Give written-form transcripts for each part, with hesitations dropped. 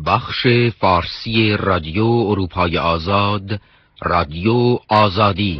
بخش فارسی رادیو اروپای آزاد، رادیو آزادی.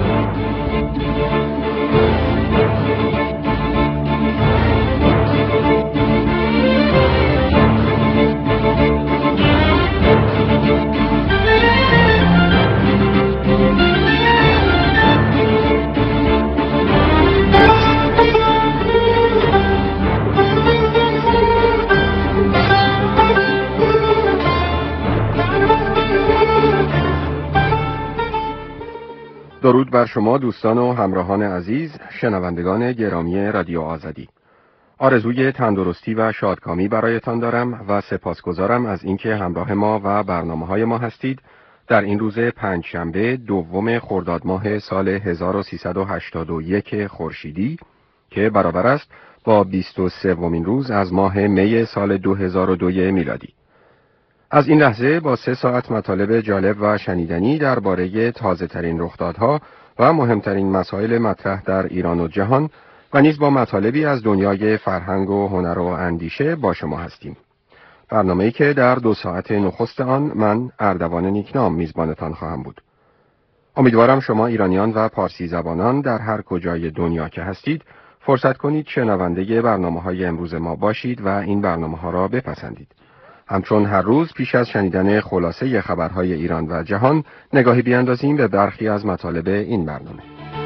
درود بر شما دوستان و همراهان عزیز، شنوندگان گرامی رادیو آزادی. آرزوی تندرستی و شادکامی برایتان دارم و سپاسگزارم از اینکه همراه ما و برنامه‌های ما هستید در این روز پنجشنبه دوم خرداد ماه سال 1381 خورشیدی که برابر است با 23مین روز از ماه می سال 2002 میلادی. از این لحظه با 3 ساعت مطالب جالب و شنیدنی درباره تازه‌ترین رخدادها و مهمترین مسائل مطرح در ایران و جهان و نیز با مطالبی از دنیای فرهنگ و هنر و اندیشه با شما هستیم. برنامه‌ای که در 2 ساعت نخست آن من اردوان نیکنام میزبانتان خواهم بود. امیدوارم شما ایرانیان و پارسی زبانان در هر کجای دنیا که هستید فرصت کنید شنونده برنامه‌های امروز ما باشید و این برنامه‌ها را بپسندید. همچون هر روز پیش از شنیدن خلاصه خبرهای ایران و جهان نگاهی بیاندازیم به برخی از مطالب این برنامه.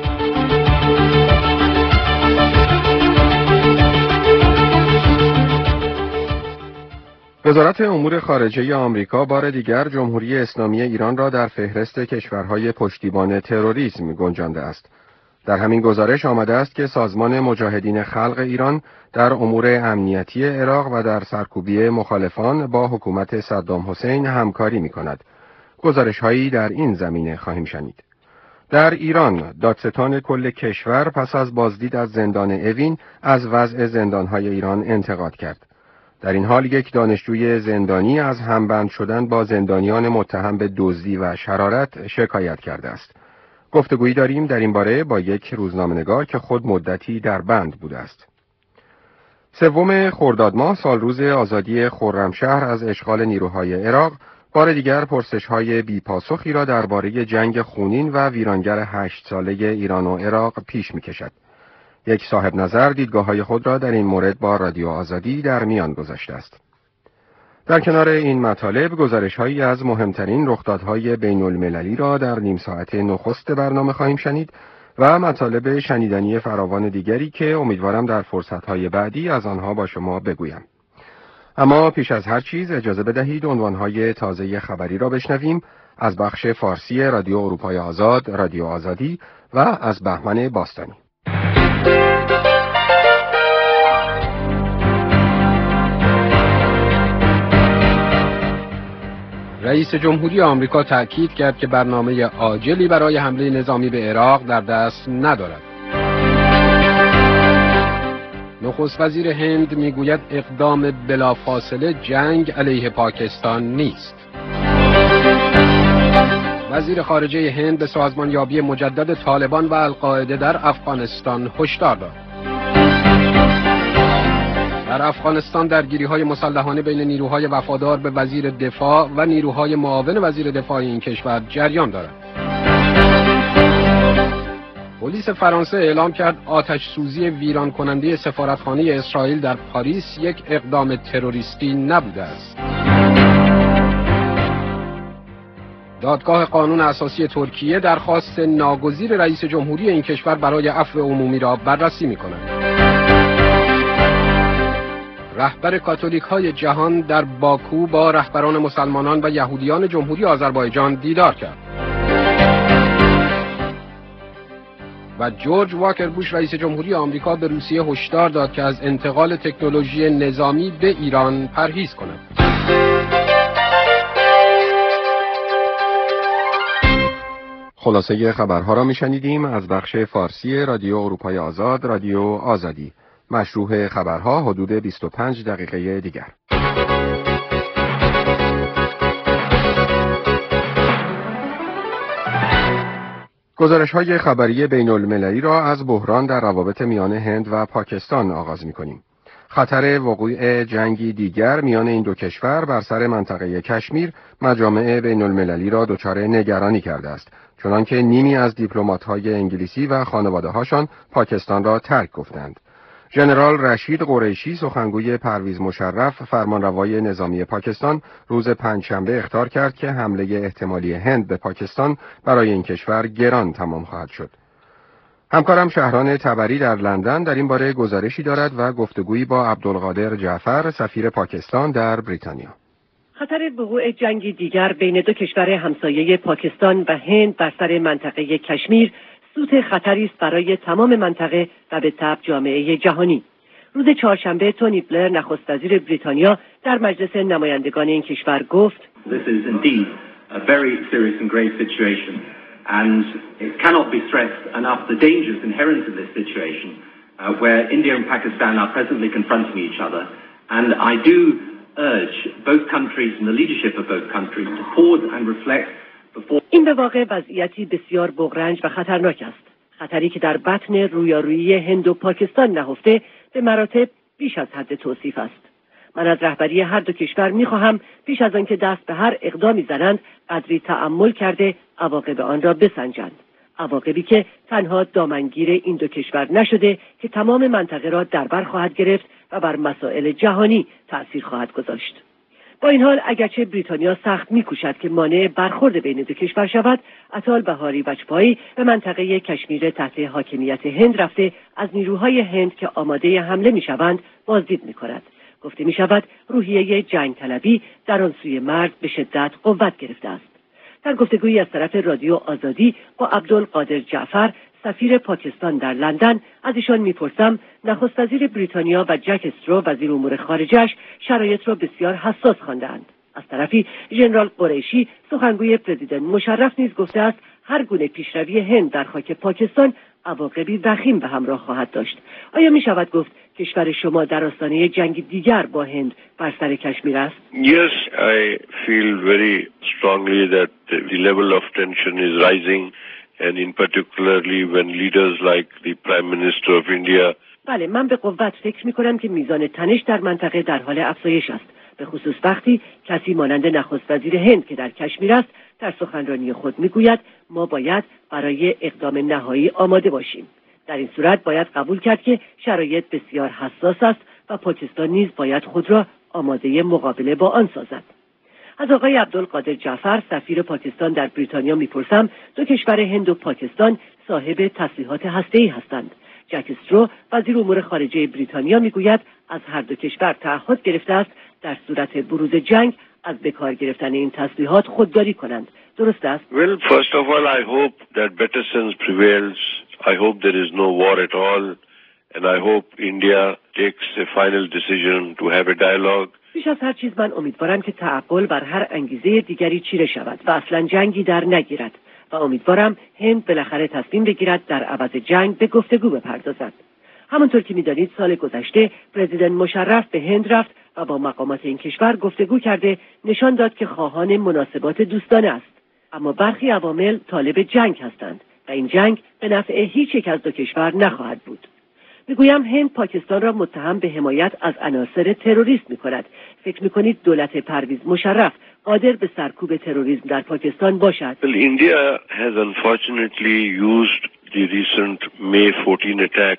وزارت امور خارجه آمریکا بار دیگر جمهوری اسلامی ایران را در فهرست کشورهای پشتیبان تروریسم گنجانده است. در همین گزارش آمده است که سازمان مجاهدین خلق ایران در امور امنیتی عراق و در سرکوبی مخالفان با حکومت صدام حسین همکاری می‌کند. گزارش‌هایی در این زمینه خواهیم شنید. در ایران، دادستان کل کشور پس از بازدید از زندان اوین از وضع زندان‌های ایران انتقاد کرد. در این حال یک دانشجوی زندانی از همبند شدن با زندانیان متهم به دزدی و شرارت شکایت کرده است. گفتگویی داریم در این باره با یک روزنامه‌نگار که خود مدتی در بند بوده است. 3 خرداد ماه سال روز آزادی خرمشهر از اشغال نیروهای عراق بار دیگر پرسش‌های بی‌پاسخی را درباره جنگ خونین و ویرانگر 8 ساله ایران و عراق پیش می‌کشد. یک صاحب نظر دیدگاه‌های خود را در این مورد با رادیو آزادی در میان گذاشته است. در کنار این مطالب گزارش‌هایی از مهمترین رخدادهای بین‌المللی را در نیم ساعت نخست برنامه خواهیم شنید و مطالب شنیدنی فراوان دیگری که امیدوارم در فرصت‌های بعدی از آنها با شما بگویم. اما پیش از هر چیز اجازه بدهید عنوان‌های تازه خبری را بشنویم از بخش فارسی رادیو اروپای آزاد، رادیو آزادی و از بهمن باستانی. رئیس جمهوری آمریکا تأکید کرد که برنامه عاجلی برای حمله نظامی به عراق در دست ندارد. نخست وزیر هند میگوید اقدام بلافاصله جنگ علیه پاکستان نیست. وزیر خارجه هند به سازمانیابی مجدد طالبان و القاعده در افغانستان هشدار داد. در افغانستان درگیری‌های مسلحانه بین نیروهای وفادار به وزیر دفاع و نیروهای معاون وزیر دفاع این کشور جریان دارد. پلیس فرانسه اعلام کرد آتش سوزی ویران کننده سفارتخانه اسرائیل در پاریس یک اقدام تروریستی نبوده است. دادگاه قانون اساسی ترکیه درخواست ناگزیر رئیس جمهوری این کشور برای عفو عمومی را بررسی می‌کند. رهبر کاتولیک‌های جهان در باکو با رهبران مسلمانان و یهودیان جمهوری آذربایجان دیدار کرد. و جورج واکر بوش رئیس جمهوری آمریکا به روسیه هشدار داد که از انتقال تکنولوژی نظامی به ایران پرهیز کند. خلاصه خبرها را میشنیدیم از بخش فارسی رادیو اروپای آزاد، رادیو آزادی. مشروح خبرها حدود 25 دقیقه دیگر. گزارش‌های خبری بین‌المللی را از بحران در روابط میان هند و پاکستان آغاز می‌کنیم. خطر وقوع جنگی دیگر میان این دو کشور بر سر منطقه کشمیر مجامع بین المللی را دچار نگرانی کرده است، چنانکه نیمی از دیپلمات‌های انگلیسی و خانواده‌هاشان پاکستان را ترک گفتند. ژنرال رشید قریشی سخنگوی پرویز مشرف فرمانروای نظامی پاکستان روز پنجشنبه اخطار کرد که حمله احتمالی هند به پاکستان برای این کشور گران تمام خواهد شد. همکارم شهران تبری در لندن در این باره گزارشی دارد و گفتگویی با عبدالقادر جعفر سفیر پاکستان در بریتانیا. خطر وقوع جنگی دیگر بین دو کشور همسایه پاکستان و هند بر سر منطقه کشمیر سوت خطری است برای تمام منطقه و به تبع جامعه جهانی. روز چهارشنبه تونی بلر نخست وزیر بریتانیا در مجلس نمایندگان این کشور گفت: This is indeed a very serious and grave situation and it cannot be stressed enough the dangers inherent in this situation where India and Pakistan are presently confronting each other, and I do urge both countries and the leadership of both countries to pause and reflect. این به واقع وضعیتی بسیار بغرنج و خطرناک است. خطری که در بطن رویارویی هند و پاکستان نهفته به مراتب بیش از حد توصیف است. من از رهبری هر دو کشور می‌خواهم پیش از آنکه دست به هر اقدامی زنند قدری تأمل کرده عواقب آن را بسنجند. عواقبی که تنها دامنگیر این دو کشور نشده که تمام منطقه را در بر خواهد گرفت و بر مسائل جهانی تأثیر خواهد گذاشت. با این حال اگرچه بریتانیا سخت می‌کوشد که مانع برخورد بین دو کشور شود، اطال بهاری وجپایی به منطقه کشمیر تحت حاکمیت هند رفته از نیروهای هند که آماده حمله می‌شوند بازدید می‌کند. گفته می‌شود روحیه جنگ طلبی در آن سوی مرز به شدت قوت گرفته است. در گفتگویی از طرف رادیو آزادی با عبدالقادر جعفر سفیر پاکستان در لندن از ایشان میپرسم نخست وزیر بریتانیا و جک استرو وزیر امور خارجه‌اش شرایط را بسیار حساس خواندند. از طرفی ژنرال قریشی سخنگوی پرزیدنت مشرف نیز گفته است هر گونه پیشروی هند در خاک پاکستان عواقبی وخیم به همراه خواهد داشت. آیا می شود گفت کشور شما در آستانه جنگ دیگر با هند بر سر کشمیر است؟ Yes, I feel very strongly that the level of tension is rising and in particularly when leaders like the Prime Minister of India. بله، من به قوت فکر می کنم که میزان تنش در منطقه در حال افزایش است. به خصوص وقتی کسی مانند نخست وزیر هند که در کشمیر است در سخنرانی خود میگوید ما باید برای اقدام نهایی آماده باشیم. در این صورت باید قبول کرد که شرایط بسیار حساس است و پاکستان نیز باید خود را آماده مقابله با آن سازد. از آقای عبدالقادر جعفر سفیر پاکستان در بریتانیا میپرسم دو کشور هند و پاکستان صاحب تسلیحات هسته‌ای هستند. جک استرو وزیر امور خارجه بریتانیا میگوید از هر دو کشور تعهد گرفته است در صورت بروز جنگ از بکار گرفتن این تسلیحات خودداری کنند. درست است؟ Well, first of all, I hope that better sense prevails. I hope there is no war at all. And I hope India takes a final decision to have a dialogue. بیش از هر چیز من امیدوارم که تعقل بر هر انگیزه دیگری چیره شود و اصلا جنگی در نگیرد و امیدوارم هند بالاخره تصمیم بگیرد در عوض جنگ به گفتگو بپردازد. همونطور که می‌دانید سال گذشته پرزیدنت مشرف به هند رفت و با مقامات این کشور گفتگو کرده نشان داد که خواهان مناسبات دوستانه است. اما برخی عوامل طالب جنگ هستند و این جنگ به نفع هیچ یک از دو کشور نخواهد بود. میگویم هند پاکستان را متهم به حمایت از عناصر تروریست می‌کند. فکر می‌کنید دولت پرویز مشرف قادر به سرکوب تروریسم در پاکستان باشد؟ Well, India has unfortunately used the recent May 14 attack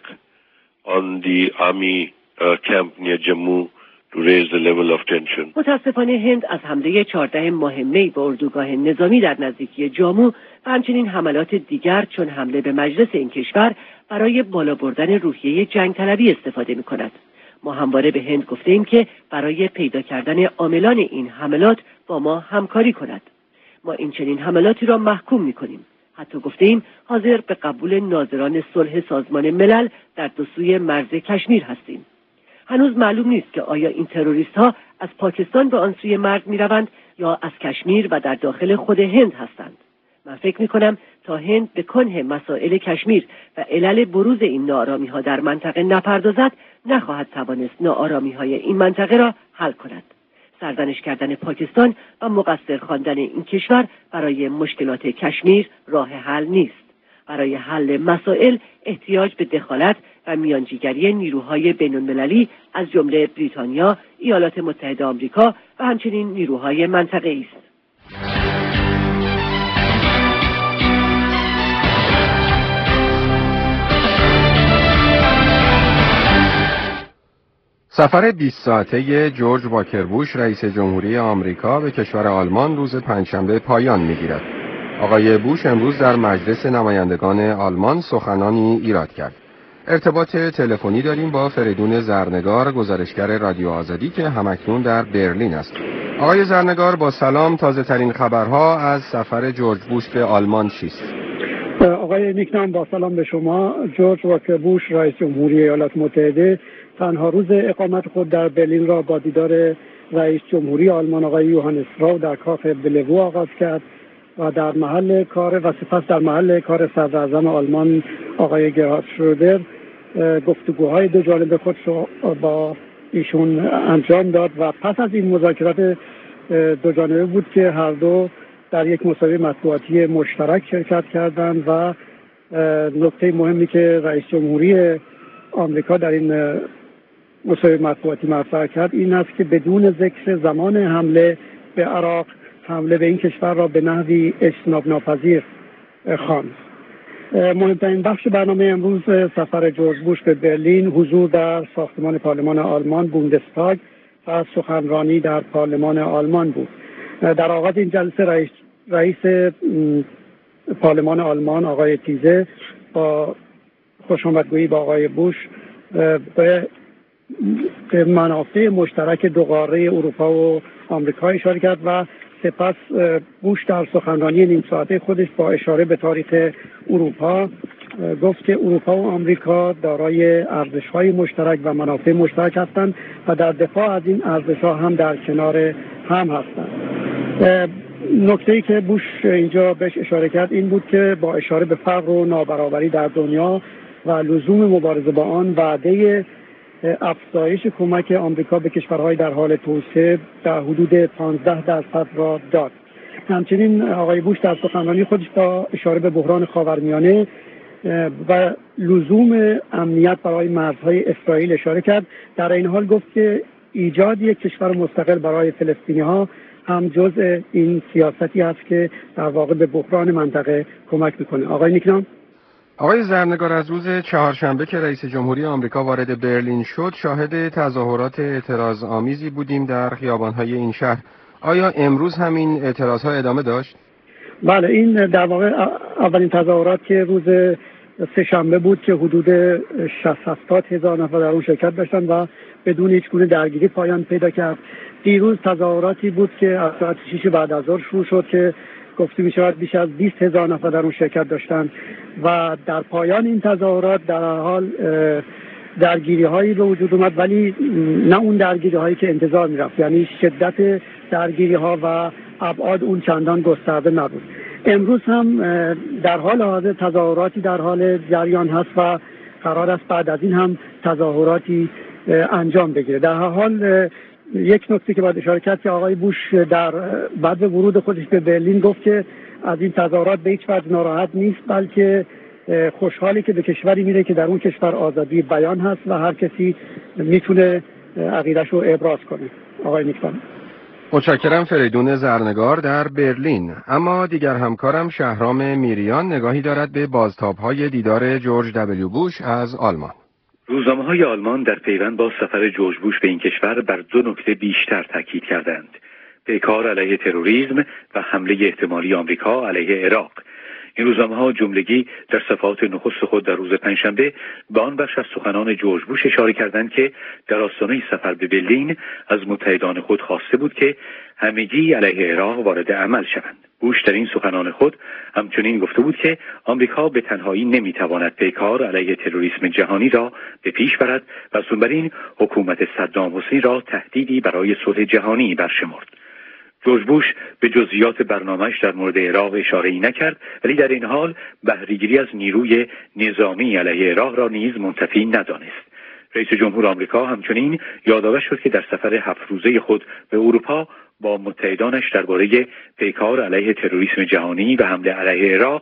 on the army camp near Jammu to raise the level of tension. متاسفانه هند از حمله 14 ماه می به اردوگاه نظامی در نزدیکی جامو و همچنین حملات دیگر چون حمله به مجلس این کشور برای بالا بردن روحیه جنگ طلبی استفاده می کند. ما همواره به هند گفته ایم که برای پیدا کردن عاملان این حملات با ما همکاری کند. ما این چنین حملاتی را محکوم می کنیم. حتی گفته ایم حاضر به قبول ناظران صلح سازمان ملل در دو سوی مرز کشمیر هستیم. هنوز معلوم نیست که آیا این تروریست ها از پاکستان به آن سوی مرز می روند یا از کشمیر و در داخل خود هند هستند. من فکر می کنم تا هند به کنه مسائل کشمیر و علل بروز این ناآرامی ها در منطقه نپردازد نخواهد توانست ناآرامی های این منطقه را حل کند. سرزنش کردن پاکستان و مقصر خواندن این کشور برای مشکلات کشمیر راه حل نیست. برای حل مسائل احتیاج به دخالت و میانجیگری نیروهای بین‌المللی از جمله بریتانیا، ایالات متحده آمریکا و همچنین نیروهای منطقه‌ای است. سفر 20 ساعته جورج واکر بوش رئیس جمهوری آمریکا به کشور آلمان روز پنجشنبه پایان می‌گیرد. آقای بوش امروز در مجلس نمایندگان آلمان سخنانی ایراد کرد. ارتباط تلفنی داریم با فریدون زرنگار، گزارشگر رادیو آزادی که همکنون در برلین است. آقای زرنگار با سلام، تازه ترین خبرها از سفر جورج بوش به آلمان چیست؟ آقای نیکنام با سلام به شما. جورج واکر بوش رئیس جمهوری ایالات متحده تنها روز اقامت خود در برلین را با دیدار رئیس جمهوری آلمان آقای یوهانس راو در کاخ بلوو آغاز کرد و در محل کار و سپس در محل کار صدر اعظم آلمان آقای گرهارد شرودر گفتگوهای دو جانبه خود با ایشون انجام داد و پس از این مذاکرات دو جانبه بود که هر دو در یک مصاحبه مطبوعاتی مشترک شرکت کردند و نکته مهمی که رئیس جمهوری آمریکا در این مصاحبه مطبوعاتی مطرح کرد این است که بدون ذکر زمان حمله به عراق، حمله به این کشور را به نحوی اجتناب ناپذیر خواند. مهمترین بخش برنامه امروز سفر جورج بوش به برلین حضور در ساختمان پارلمان آلمان بوندستاگ و سخنرانی در پارلمان آلمان بود. در آغاز این جلسه رئیس پارلمان آلمان آقای تیزه با خوشامدگویی با آقای بوش به منافع مشترک دو قاره اروپا و آمریکا اشاره کرد و سپس بوش در سخنرانی نیم ساعته خودش با اشاره به تاریخ اروپا گفت که اروپا و آمریکا دارای ارزش‌های مشترک و منافع مشترک هستند و در دفاع از این ارزش‌ها هم در کنار هم هستند. نکته‌ای که بوش اینجا بهش اشاره کرد این بود که با اشاره به فقر و نابرابری در دنیا و لزوم مبارزه با آن وعده افزایش کمک آمریکا به کشورهای در حال توسعه در حدود 15% را داد. همچنین آقای بوش در سخنرانی خودش با اشاره به بحران خاورمیانه و لزوم امنیت برای مرزهای اسرائیل اشاره کرد. در این حال گفت که ایجاد یک کشور مستقل برای فلسطینی‌ها هم جزء این سیاستی است که در واقع به بحران منطقه کمک میکنه. آقای نیکنام. آقای زرنگار، از روز چهارشنبه که رئیس جمهوری آمریکا وارد برلین شد شاهد تظاهرات اعتراض آمیزی بودیم در خیابان‌های این شهر. آیا امروز همین اعتراض‌ها ادامه داشت؟ بله، این در واقع اولین تظاهرات که روز سه‌شنبه بود که حدود 60-70 هزار نفر در اون شرکت داشتن و بدون هیچ گونه درگیری پایان پیدا کرد. دیروز تظاهراتی بود که از ساعت 6 بعد از ظهر شروع شد که گفته می شود بیش از 20 هزار نفر در اون شرکت داشتند و در پایان این تظاهرات در حال درگیری هایی به وجود اومد، ولی نه اون درگیری هایی که انتظار می رفت، یعنی شدت درگیری ها و ابعاد اون چندان گسترده نبود. امروز هم در حال حاضر تظاهراتی در حال جریان هست و قرار است بعد از این هم تظاهراتی انجام بگیره. در حال یک نکته که باید اشاره کرد که آقای بوش در بعد ورود خودش به برلین گفت که از این تظاهرات به هیچ وجه ناراحت نیست، بلکه خوشحالی که به کشوری میره که در اون کشور آزادی بیان هست و هر کسی میتونه عقیده‌اش رو ابراز کنه. آقای نیکان. متشکرم. فریدون زرنگار در برلین. اما دیگر همکارم شهرام میریان نگاهی دارد به بازتاب‌های دیدار جورج دبلیو بوش از آلمان. روزنامه‌های آلمان در پیوند با سفر جورج بوش به این کشور بر دو نکته بیشتر تاکید کردند: پیکار علیه تروریسم و حمله احتمالی آمریکا علیه عراق. این روزنامه‌ها جملگی در صفحات نخست خود در روز پنجشنبه به آن بخش از سخنان جورج بوش اشاره کردند که در آستانه سفر به برلین از متحدان خود خواسته بود که همگی علیه عراق وارد عمل شوند. بوش در این سخنان خود همچنین گفته بود که آمریکا به تنهایی نمیتواند پیکار علیه تروریسم جهانی را به پیش برد و از بر این حکومت صدام حسین را تهدیدی برای صلح جهانی برشمرد. جورج بوش به جزئیات برنامه‌اش در مورد عراق اشاره‌ای نکرد، ولی در این حال بهره‌گیری از نیروی نظامی علیه عراق را نیز منتفی ندانست. رئیس جمهور آمریکا همچنین یادآور شد که در سفر 7 روزه خود به اروپا با متحدانش درباره پیکار علیه تروریسم جهانی و حمله علیه عراق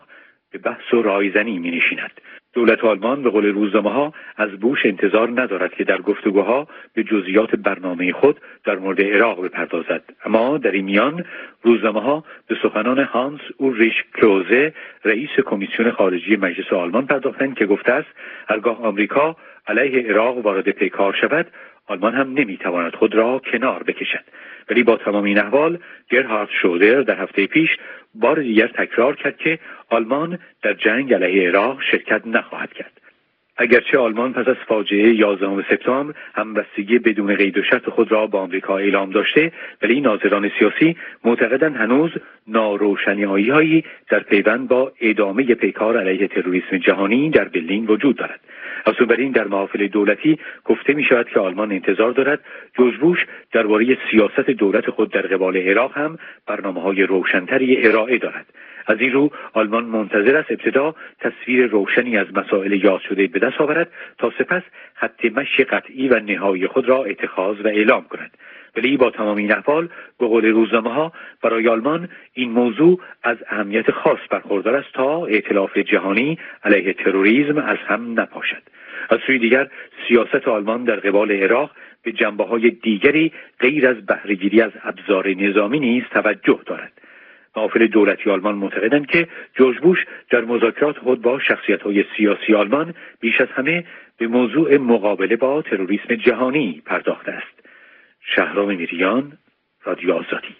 به بحث و رایزنی می‌نشیند. دولت آلمان به قول روزنامه‌ها از بوش انتظار ندارد که در گفتگوها به جزئیات برنامه خود در مورد عراق بپردازد، اما در این میان روزنامه‌ها به سخنان هانس اولریش کلوزه رئیس کمیسیون خارجی مجلس آلمان پرداختند که گفته است هرگاه آمریکا علیه عراق وارد پیکار شود آلمان هم نمیتواند خود را کنار بکشد. ولی با تمام این احوال گرهارد شرودر در هفته پیش بار دیگر تکرار کرد که آلمان در جنگ علیه عراق شرکت نخواهد کرد. اگرچه آلمان پس از فاجعه 11 سپتامبر همبستگی بدون قید و شرط خود را با آمریکا اعلام داشته، ولی ناظران سیاسی معتقدند هنوز ناروشنی‌هایی در پیوند با ادامه پیکار علیه تروریسم جهانی در برلین وجود دارد. بنابراین در محافل دولتی گفته می شود که آلمان انتظار دارد جورج بوش درباره سیاست دولت خود در قبال عراق هم برنامه‌های روشن‌تری ارائه دارد. از این رو آلمان منتظر است ابتدا تصویر روشنی از مسائل یاد شده به دست آورد تا سپس خط مشی قطعی و نهایی خود را اتخاذ و اعلام کند. ولی با تمام این احوال به قول روزنامه‌ها برای آلمان این موضوع از اهمیت خاص برخوردار است تا ائتلاف جهانی علیه تروریسم از هم نپاشد. از سوی دیگر سیاست آلمان در قبال عراق به جنبه‌های دیگری غیر از بهره‌گیری از ابزار نظامی نیز توجه دارد. محافل دولتی آلمان معتقدند که جورج بوش در مذاکرات خود با شخصیت‌های سیاسی آلمان بیش از همه به موضوع مقابله با تروریسم جهانی پرداخته است. شهرام میریان، رادیو آزادی.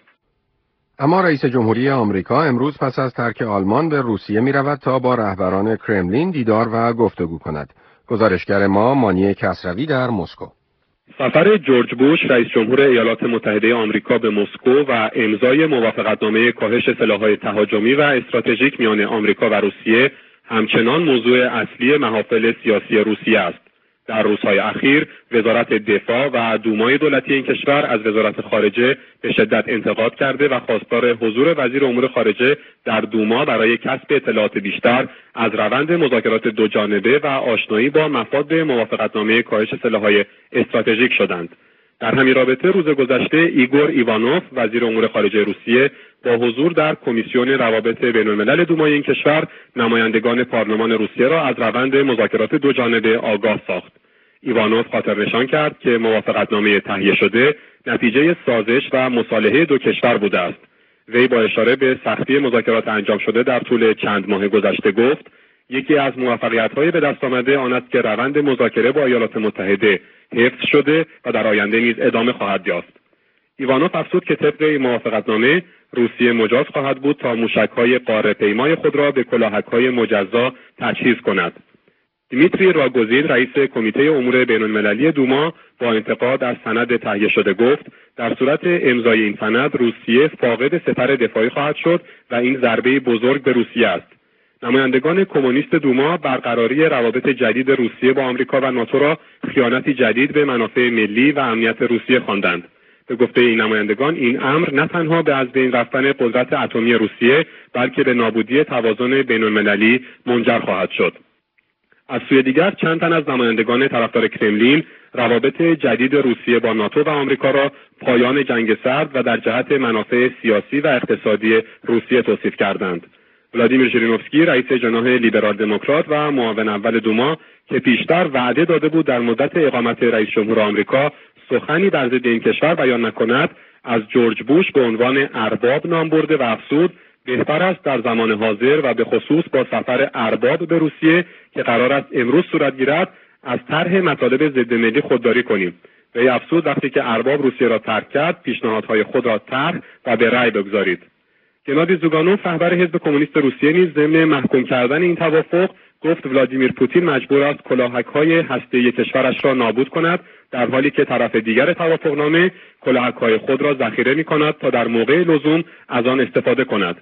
اما رئیس جمهوری آمریکا امروز پس از ترک آلمان به روسیه می رود تا با رهبران کرملین دیدار و گفتگو کند. گزارشگر ما مانی کسروی در مسکو. سفر جورج بوش رئیس جمهور ایالات متحده آمریکا به مسکو و امضای موافقتنامه کاهش سلاح‌های تهاجمی و استراتژیک میان آمریکا و روسیه همچنان موضوع اصلی محافل سیاسی روسیه است. در روزهای اخیر وزارت دفاع و دومای دولتی این کشور از وزارت خارجه به شدت انتقاد کرده و خواستار حضور وزیر امور خارجه در دوما برای کسب اطلاعات بیشتر از روند مذاکرات دو جانبه و آشنایی با مفاد موافقتنامه کاهش سلاح‌های استراتژیک شدند. در همین رابطه روز گذشته ایگور ایوانوف وزیر امور خارجه روسیه با حضور در کمیسیون روابط بین‌الملل دومای این کشور نمایندگان پارلمان روسیه را از روند مذاکرات دو جانبه آگاه ساخت. ایوانوف خاطر نشان کرد که موافقتنامه تهیه شده نتیجه سازش و مصالحه دو کشور بوده است. وی با اشاره به سختی مذاکرات انجام شده در طول چند ماه گذشته گفت یکی از موفقیت‌های به دست آمده آن است که روند مذاکره با ایالات متحده حفظ شده و در آینده نیز ادامه خواهد یافت. ایوانوف افزود که طبق این موافقتنامه روسیه مجاز خواهد بود تا موشک‌های قاره‌پیمای خود را به کلاهک‌های مجزا تجهیز کند. دیمیتری راگوزین رئیس کمیته امور بین‌المللی دوما با انتقاد از سند تهیه شده گفت در صورت امضای این سند روسیه فاقد سپر دفاعی خواهد شد و این ضربه بزرگ به روسیه است. نمایندگان کمونیست دوما برقراری روابط جدید روسیه با آمریکا و ناتو را خیانتی جدید به منافع ملی و امنیت روسیه خواندند. به گفته این نمایندگان این امر نه تنها به از بین رفتن قدرت اتمی روسیه بلکه به نابودی توازن بین‌المللی منجر خواهد شد. از سوی دیگر چند تن از نمایندگان طرفدار کرملین روابط جدید روسیه با ناتو و آمریکا را پایان جنگ سرد و در جهت منافع سیاسی و اقتصادی روسیه توصیف کردند. ولادیمیر ژیرینوفسکی رئیس جناح لیبرال دموکرات و معاون اول دوما که پیشتر وعده داده بود در مدت اقامت رئیس جمهور آمریکا سخنی در ضد این کشور بیان نکند، از جورج بوش به عنوان ارباب نام برده و افزود بهتر است در زمان حاضر و به خصوص با سفر ارباب به روسیه که قرار است امروز صورت گیرد از طرح مطالب ضد ملی خودداری کنیم. وی افزود وقتی که ارباب روسیه را ترک کرد پیشنهادهای خود را طرح و به رأی بگذارید. گنادی زوگانوف رهبر حزب کمونیست روسیه نیز ضمن محکوم کردن این توافق گفت ولادیمیر پوتین مجبور است کلاهک‌های هسته‌ای کشورش را نابود کند در حالی که طرف دیگر توافقنامه کلاهک‌های خود را ذخیره می‌کند تا در موقع لزوم از آن استفاده کند.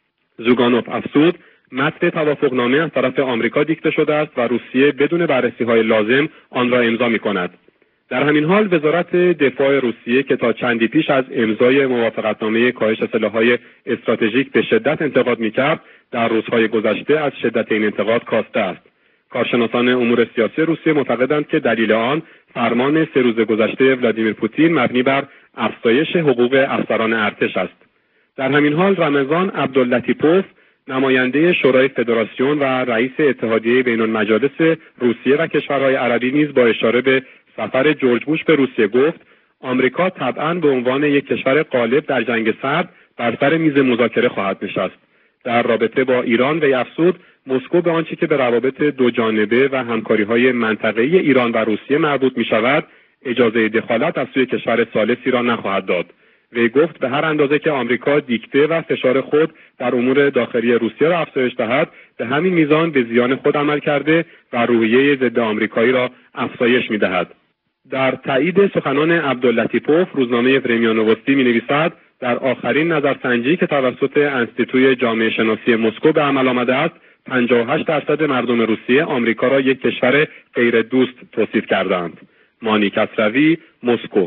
زوگانوف افزود متن توافقنامه از طرف آمریکا دیکته شده است و روسیه بدون بررسی‌های لازم آن را امضا می‌کند. در همین حال وزارت دفاع روسیه که تا چندی پیش از امضای موافقتنامه کاهش سلاح‌های استراتژیک به شدت انتقاد می‌کرد، در روزهای گذشته از شدت این انتقاد کاسته است. کارشناسان امور سیاسی روسیه معتقدند که دلیل آن فرمان 3 روز گذشته ولادیمیر پوتین مبنی بر افزایش حقوق افسران ارتش است. در همین حال رمضان عبداللطیپوف نماینده شورای فدراسیون و رئیس اتحادیه بین المجالس روسیه و کشورهای عربی نیز با اشاره به سفر جورج بوش به روسیه گفت آمریکا طبعاً به عنوان یک کشور غالب در جنگ سرد بر سر میز مذاکره خواهد نشست. در رابطه با ایران وی افزود مسکو به آنچه که به روابط دو جانبه و همکاری‌های منطقه‌ای ایران و روسیه مربوط می‌شود اجازه دخالت از سوی کشور ثالثی را نخواهد داد. وی گفت به هر اندازه که آمریکا دیکته و فشار خود در امور داخلی روسیه را افزایش دهد به همین میزان به زیان خود عمل کرده و روحیه ضد آمریکایی را افزایش می‌دهد. در تایید سخنان عبداللطیپوف روزنامه ورمیا نووستی می‌نویسد در آخرین نظرسنجی که توسط انستیتوی جامعه شناسی مسکو به عمل آمده است 58% مردم روسیه آمریکا را یک کشور غیر دوست توصیف کردند. مانی کسروی، مسکو.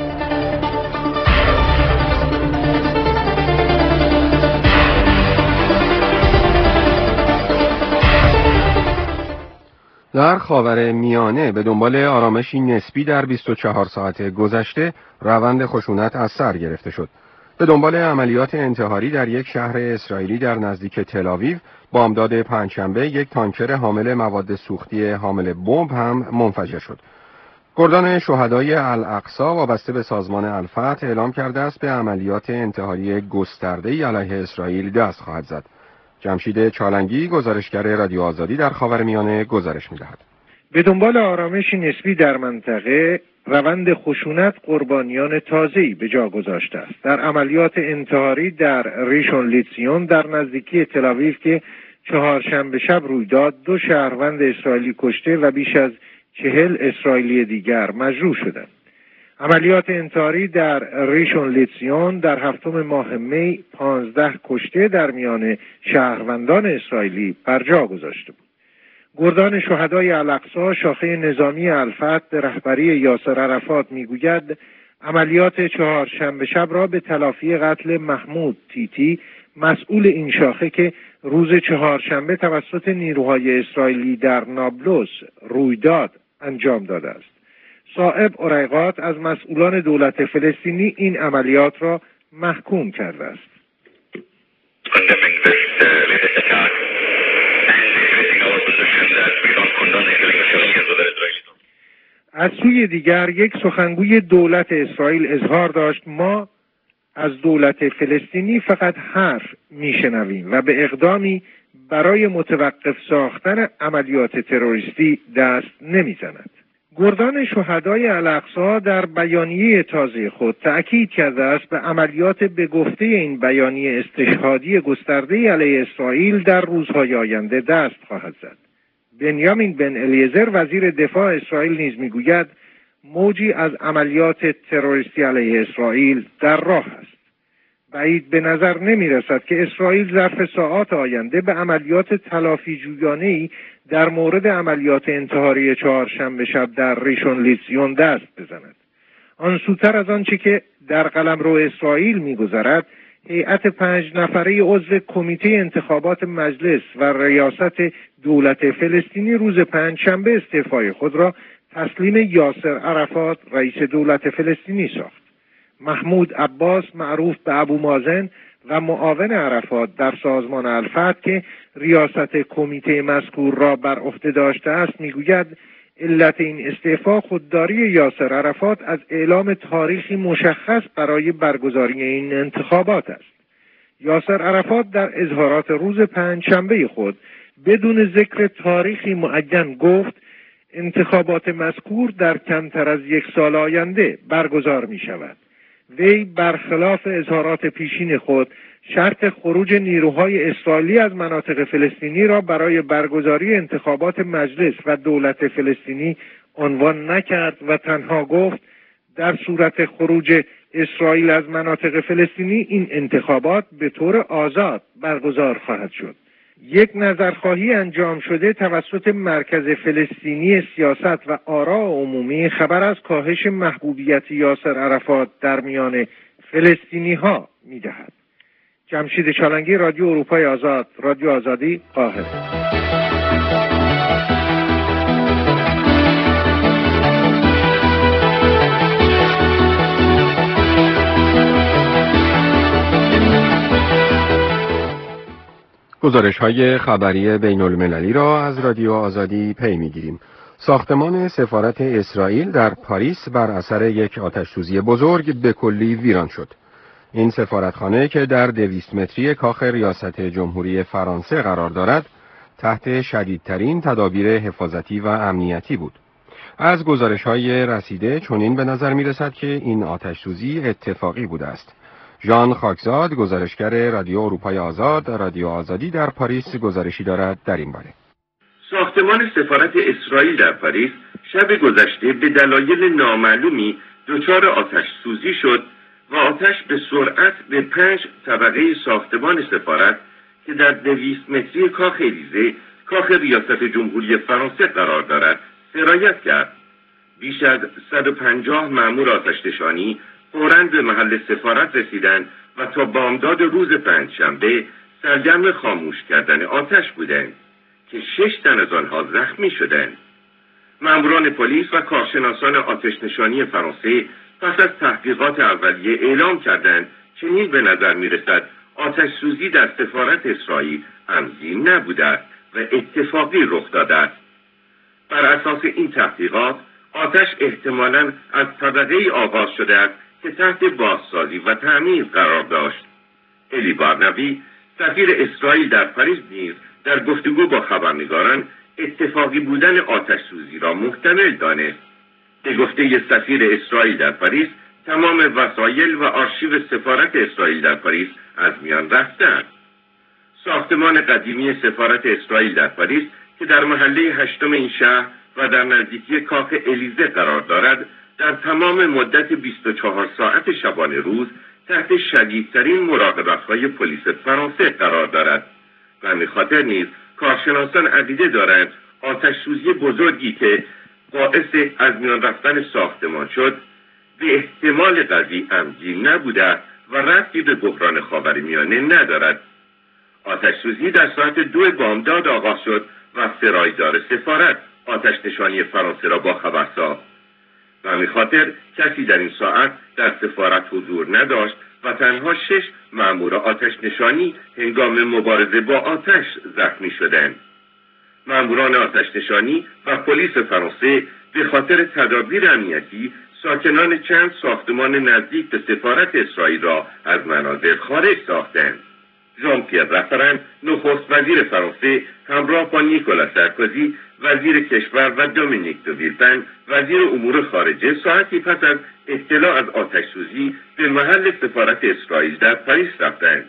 در خاورمیانه به دنبال آرامشی نسبی در 24 ساعت گذشته روند خشونت از سر گرفته شد. به دنبال عملیات انتحاری در یک شهر اسرائیلی در نزدیک تل‌آویو بامداد پنجشنبه یک تانکر حامل مواد سوختی حامل بمب هم منفجر شد. گردان شهدای الاقصی وابسته به سازمان الفتح اعلام کرده است به عملیات انتحاری گسترده‌ای علیه اسرائیل دست خواهد زد. جمشید چالنگی گزارشگر رادیو آزادی در خاورمیانه گزارش می‌دهد. به دنبال آرامش نسبی در منطقه روند خشونت قربانیان تازه‌ای به جا گذاشته است. در عملیات انتحاری در ریشون لیتزیون در نزدیکی تل‌آویو که چهارشنبه شب روی داد 2 شهروند اسرائیلی کشته و بیش از 40 اسرائیلی دیگر مجروح شدند. عملیات انتحاری در ریشون لیتزیون در 7 ماه می 15 کشته در میان شهروندان اسرائیلی بر جا گذاشته بود. گردان شهدای الاقصی شاخه نظامی الفتح به رهبری یاسر عرفات میگوید عملیات چهارشنبه شب را به تلافی قتل محمود تیتی مسئول این شاخه که روز چهارشنبه توسط نیروهای اسرائیلی در نابلس رویداد انجام داده است. صائب اریقات از مسئولان دولت فلسطینی این عملیات را محکوم کرده است. از سوی دیگر یک سخنگوی دولت اسرائیل اظهار داشت ما از دولت فلسطینی فقط حرف میشنویم و به اقدامی برای متوقف ساختن عملیات تروریستی دست نمیزند. گردان شهدای الاقصی در بیانیه تازه خود تأکید کرده است به عملیات به گفته این بیانیه استشهادی گسترده علیه اسرائیل در روزهای آینده دست خواهد زد. بنیامین بن الیعزر وزیر دفاع اسرائیل نیز میگوید موجی از عملیات تروریستی علیه اسرائیل در راه است. بعید به نظر نمی رسد که اسرائیل ظرف ساعات آینده به عملیات تلافی جویانه‌ای در مورد عملیات انتحاری چهارشنبه شب در ریشون لیتزیون دست بزند. آن سوتر از آنچه که در قلمرو اسرائیل می‌گذرد، هیئت 5 نفره عضو کمیته انتخابات مجلس و ریاست دولت فلسطینی روز پنجشنبه استعفای خود را تسلیم یاسر عرفات رئیس دولت فلسطینی ساخت. محمود عباس معروف به ابو مازن و معاون عرفات در سازمان الفتح که ریاست کمیته مذکور را بر عهده داشته است میگوید علت این استعفا خودداری یاسر عرفات از اعلام تاریخی مشخص برای برگزاری این انتخابات است. یاسر عرفات در اظهارات روز پنجشنبه خود بدون ذکر تاریخی معین گفت انتخابات مذکور در کمتر از 1 سال آینده برگزار می شود. وی برخلاف اظهارات پیشین خود شرط خروج نیروهای اسرائیلی از مناطق فلسطینی را برای برگزاری انتخابات مجلس و دولت فلسطینی عنوان نکرد و تنها گفت در صورت خروج اسرائیل از مناطق فلسطینی این انتخابات به طور آزاد برگزار خواهد شد. یک نظرخواهی انجام شده توسط مرکز فلسطینی سیاست و آراء عمومی خبر از کاهش محبوبیت یاسر عرفات در میان فلسطینی ها می دهد. جمشید چالنگی، رادیو اروپای آزاد، رادیو آزادی، قاهره. گزارش‌های خبری بین‌المللی را از رادیو آزادی پی می‌گیریم. ساختمان سفارت اسرائیل در پاریس بر اثر یک آتش‌سوزی بزرگ به کلی ویران شد. این سفارتخانه که در 200 متری کاخ ریاست جمهوری فرانسه قرار دارد، تحت شدیدترین تدابیر حفاظتی و امنیتی بود. از گزارش‌های رسیده چنین به نظر می‌رسد که این آتش‌سوزی اتفاقی بوده است. ژان خاکزاد، گزارشگر رادیو اروپای آزاد، رادیو آزادی در پاریس گزارشی دارد در این باره. ساختمان سفارت اسرائیل در پاریس شب گذشته به دلایل نامعلومی دچار آتش سوزی شد و آتش به سرعت به 5 طبقه ساختمان سفارت که در 200 متری کاخ الیزه، کاخ ریاست جمهوری فرانسه قرار دارد، سرایت کرد. بیش از 150 مأمور آتش‌نشانی فوراً به محل سفارت رسیدند و تا بامداد روز پنجشنبه سرگرم خاموش کردن آتش بودند که 6 تن از آنها زخمی شدند. ماموران پلیس و کارشناسان آتش‌نشانی فرانسه پس از تحقیقات اولیه اعلام کردند چنین به نظر می‌رسد آتش سوزی در سفارت اسرائیل عمدی نبوده است و اتفاقی رخ داده است. بر اساس این تحقیقات آتش احتمالاً از طبقه‌ای آغاز شده است که تحت بازسازی و تعمیر قرار داشت. الی بارنوی، سفیر اسرائیل در پاریس نیز در گفتگو با خبرنگاران اتفاقی بودن آتش سوزی را محتمل دانست. به گفته سفیر اسرائیل در پاریس، تمام وسایل و آرشیو سفارت اسرائیل در پاریس از میان رفتند. ساختمان قدیمی سفارت اسرائیل در پاریس که در محله 8 این شهر و در نزدیکی کاخ الیزه قرار دارد، در تمام مدت 24 ساعت شبانه روز تحت شدیدترین مراقبت‌های پلیس فرانسه قرار دارد. و همین خاطر نیز کارشناسان عقیده دارند آتش سوزی بزرگی که باعث از میان رفتن ساختمان شد به احتمال قوی عمدی نبوده و ربطی به بحران خاورمیانه ندارد. آتش سوزی در ساعت 2 بامداد آغاز شد و سرایدار سفارت آتش نشانی فرانسه را با خبر ساخت. و همین خاطر کسی در این ساعت در سفارت حضور نداشت و تنها 6 مأمور آتش نشانی هنگام مبارزه با آتش زخمی شدند. مأموران آتش نشانی و پلیس فرانسه به خاطر تدابیر امنیتی ساکنان چند ساختمان نزدیک به سفارت اسرائیل را از منازل خارج ساختند. ژان پیر رافرن، نخست وزیر فرانسه، همراه با نیکولا سارکوزی، وزیر کشور و دومینیک دو ویلپن، وزیر امور خارجه، ساعتی پس از اطلاع از آتش سوزی به محل سفارت اسرائیل در پاریس رفتند.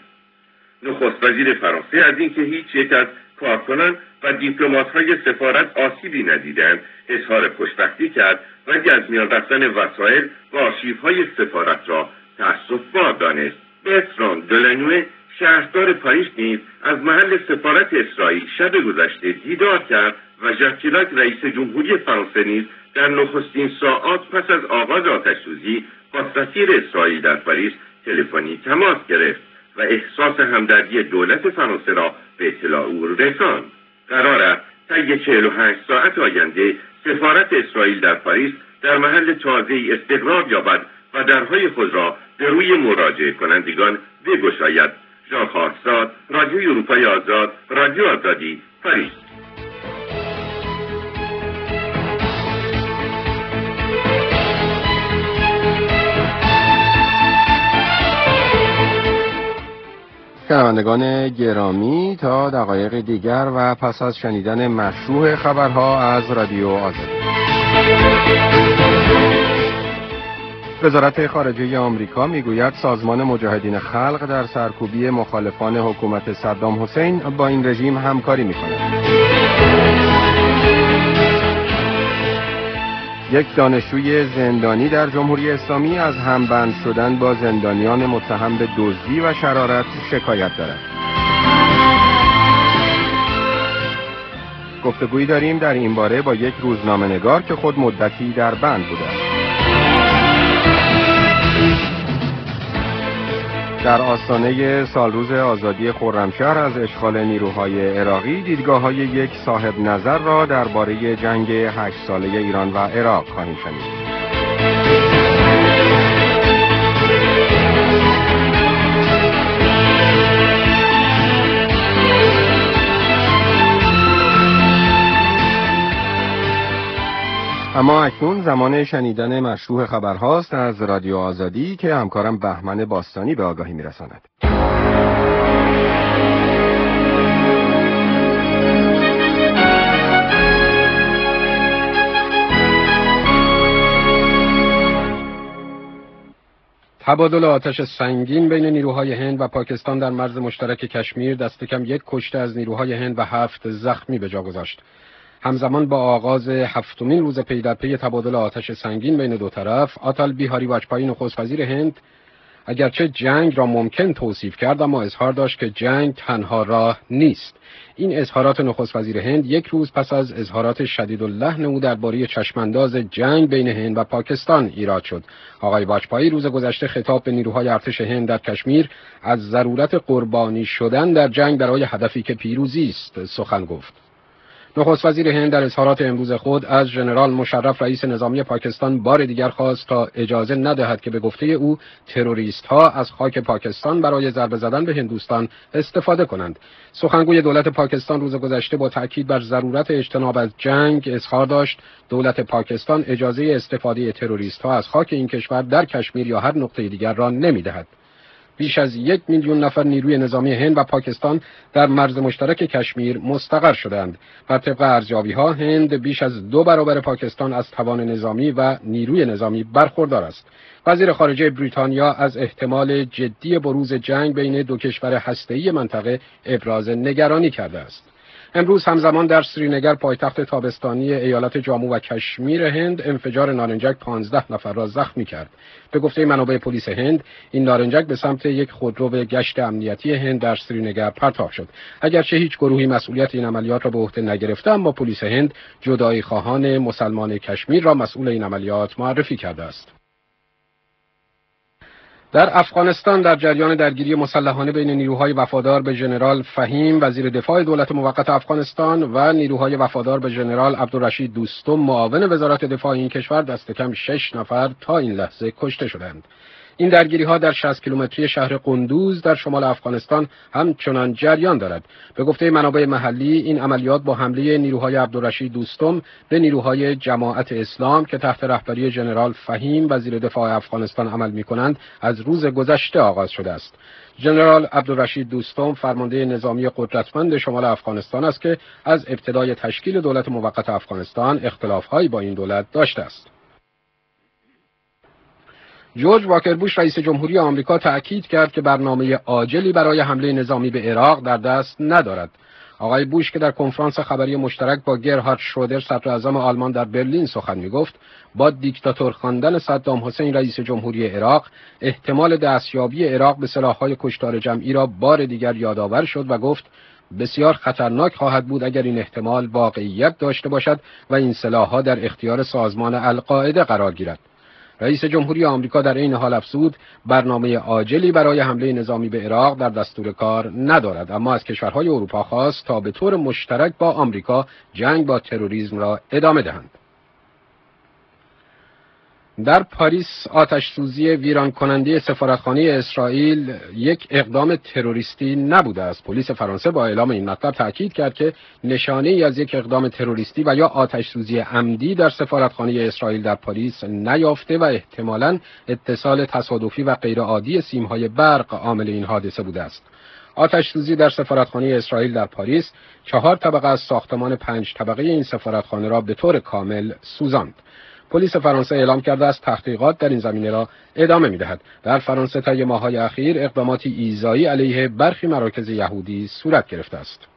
نخست وزیر فرانسه از اینکه هیچ یک از کارکنان و دیپلمات‌های سفارت آسیبی ندیدند اظهار خوشبختی کرد و از میان رفتن وسایل و آرشیوهای سفارت را تأسف‌بار دانست. برتراند دلانوئه، شهردار پاریس نیز از محل سفارت اسرائیل شب گذشته دیدار کرد و ژاک شیراک رئیس جمهوری فرانسه نیز در نخستین ساعات پس از آغاز آتش‌سوزی با سفیر اسرائیل در پاریس تلفنی تماس گرفت و احساس همدردی دولت فرانسه را به اطلاع او رساند. قرار است طی 48 ساعت آینده سفارت اسرائیل در پاریس در محل تازه‌ای استقرار یابد و درهای خود را به روی مراجعه کنندگان بگشاید. ژان خاکزاد، رادیو اروپای آزاد، رادیو آزادی، پاریس. شنوندگان گرامی، تا دقایق دیگر و پس از شنیدن مشروع خبرها از رادیو آزادی. وزارت خارجه آمریکا میگوید سازمان مجاهدین خلق در سرکوبی مخالفان حکومت صدام حسین با این رژیم همکاری میکند. یک دانشجوی زندانی در جمهوری اسلامی از همبند شدن با زندانیان متهم به دزدی و شرارت شکایت دارد. گفتگویی داریم در این باره با یک روزنامه‌نگار که خود مدتی در بند بوده است. در آستانه سالروز آزادی خرمشهر از اشغال نیروهای عراقی، دیدگاه‌های یک صاحب نظر را درباره جنگ 8 ساله ایران و عراق خواهیم شنید. اما اکنون زمان شنیدن مشروع خبرهاست از رادیو آزادی که همکارم بهمن باستانی به آگاهی میرساند. تبادل آتش سنگین بین نیروهای هند و پاکستان در مرز مشترک کشمیر دست کم 1 کشته از نیروهای هند و 7 زخمی به جا گذاشت. همزمان با آغاز 7مین روز پی در پی تبادل آتش سنگین بین دو طرف، آتال بیهاری واجپایی نخست وزیر هند اگرچه جنگ را ممکن توصیف کرد، اما اظهار داشت که جنگ تنها راه نیست. این اظهارات نخست وزیر هند 1 روز پس از اظهارات شدیداللحن او درباره چشمانداز جنگ بین هند و پاکستان ایراد شد. آقای واجپایی روز گذشته خطاب به نیروهای ارتش هند در کشمیر از ضرورت قربانی شدن در جنگ برای هدفی که پیروزی است سخن گفت. نخست وزیر هند در اظهارات امروز خود از ژنرال مشرف رئیس نظامی پاکستان بار دیگر خواست تا اجازه ندهد که به گفته او تروریست‌ها از خاک پاکستان برای ضربه زدن به هندوستان استفاده کنند. سخنگوی دولت پاکستان روز گذشته با تاکید بر ضرورت اجتناب از جنگ اظهار داشت دولت پاکستان اجازه استفاده تروریست‌ها از خاک این کشور در کشمیر یا هر نقطه دیگر را نمی‌دهد. بیش از 1 میلیون نفر نیروی نظامی هند و پاکستان در مرز مشترک کشمیر مستقر شدند. بر طبق ارزیابی‌ها هند بیش از 2 برابر پاکستان از توان نظامی و نیروی نظامی برخوردار است. وزیر خارجه بریتانیا از احتمال جدی بروز جنگ بین دو کشور هسته‌ای منطقه ابراز نگرانی کرده است. امروز همزمان در سرینگر پایتخت تابستانی ایالت جامو و کشمیر هند انفجار نارنجک 15 نفر را زخمی کرد. به گفته منابع پلیس هند این نارنجک به سمت یک خودرو گشت امنیتی هند در سرینگر پرتاب شد. اگرچه هیچ گروهی مسئولیت این عملیات را به عهده نگرفته، اما پلیس هند جدایی خواهان مسلمان کشمیر را مسئول این عملیات معرفی کرده است. در افغانستان در جریان درگیری مسلحانه بین نیروهای وفادار به ژنرال فهیم وزیر دفاع دولت موقت افغانستان و نیروهای وفادار به ژنرال عبدالرشید دوستم معاون وزارت دفاع این کشور دست کم 6 نفر تا این لحظه کشته شدند. این درگیری‌ها در 60 کیلومتری شهر قندوز در شمال افغانستان همچنان جریان دارد. به گفته منابع محلی این عملیات با حمله نیروهای عبدالرشید دوستم به نیروهای جماعت اسلام که تحت رهبری ژنرال فهیم وزیر دفاع افغانستان عمل می‌کنند از روز گذشته آغاز شده است. ژنرال عبدالرشید دوستم فرمانده نظامی قدرتمند شمال افغانستان است که از ابتدای تشکیل دولت موقت افغانستان اختلاف‌هایی با این دولت داشته است. جورج واکر بوش رئیس جمهوری آمریکا تأکید کرد که برنامه عاجلی برای حمله نظامی به عراق در دست ندارد. آقای بوش که در کنفرانس خبری مشترک با گرهارد شرودر صدر اعظم آلمان در برلین سخن می‌گفت، با دیکتاتور خواندن صدام حسین رئیس جمهوری عراق احتمال دستیابی عراق به سلاح‌های کشتار جمعی را بار دیگر یادآور شد و گفت بسیار خطرناک خواهد بود اگر این احتمال واقعیت داشته باشد و این سلاح‌ها در اختیار سازمان القاعده قرار گیرد. رئیس جمهوری آمریکا در این حال افزود برنامه عاجلی برای حمله نظامی به عراق در دستور کار ندارد، اما از کشورهای اروپا خواست تا به طور مشترک با آمریکا جنگ با تروریسم را ادامه دهند. در پاریس آتش سوزی ویران کننده سفارتخانه اسرائیل یک اقدام تروریستی نبوده است. پلیس فرانسه با اعلام این مطلب تاکید کرد که نشانه‌ای از یک اقدام تروریستی و یا آتش سوزی عمدی در سفارتخانه اسرائیل در پاریس نیافته و احتمالاً اتصال تصادفی و غیرعادی سیم‌های برق عامل این حادثه بوده است. آتش سوزی در سفارتخانه اسرائیل در پاریس 4 طبقه از ساختمان 5 طبقه این سفارتخانه را به طور کامل سوزاند. پلیس فرانسه اعلام کرده است تحقیقات در این زمینه را ادامه می‌دهد. در فرانسه طی ماه‌های اخیر اقداماتی ایذایی علیه برخی مراکز یهودی صورت گرفته است.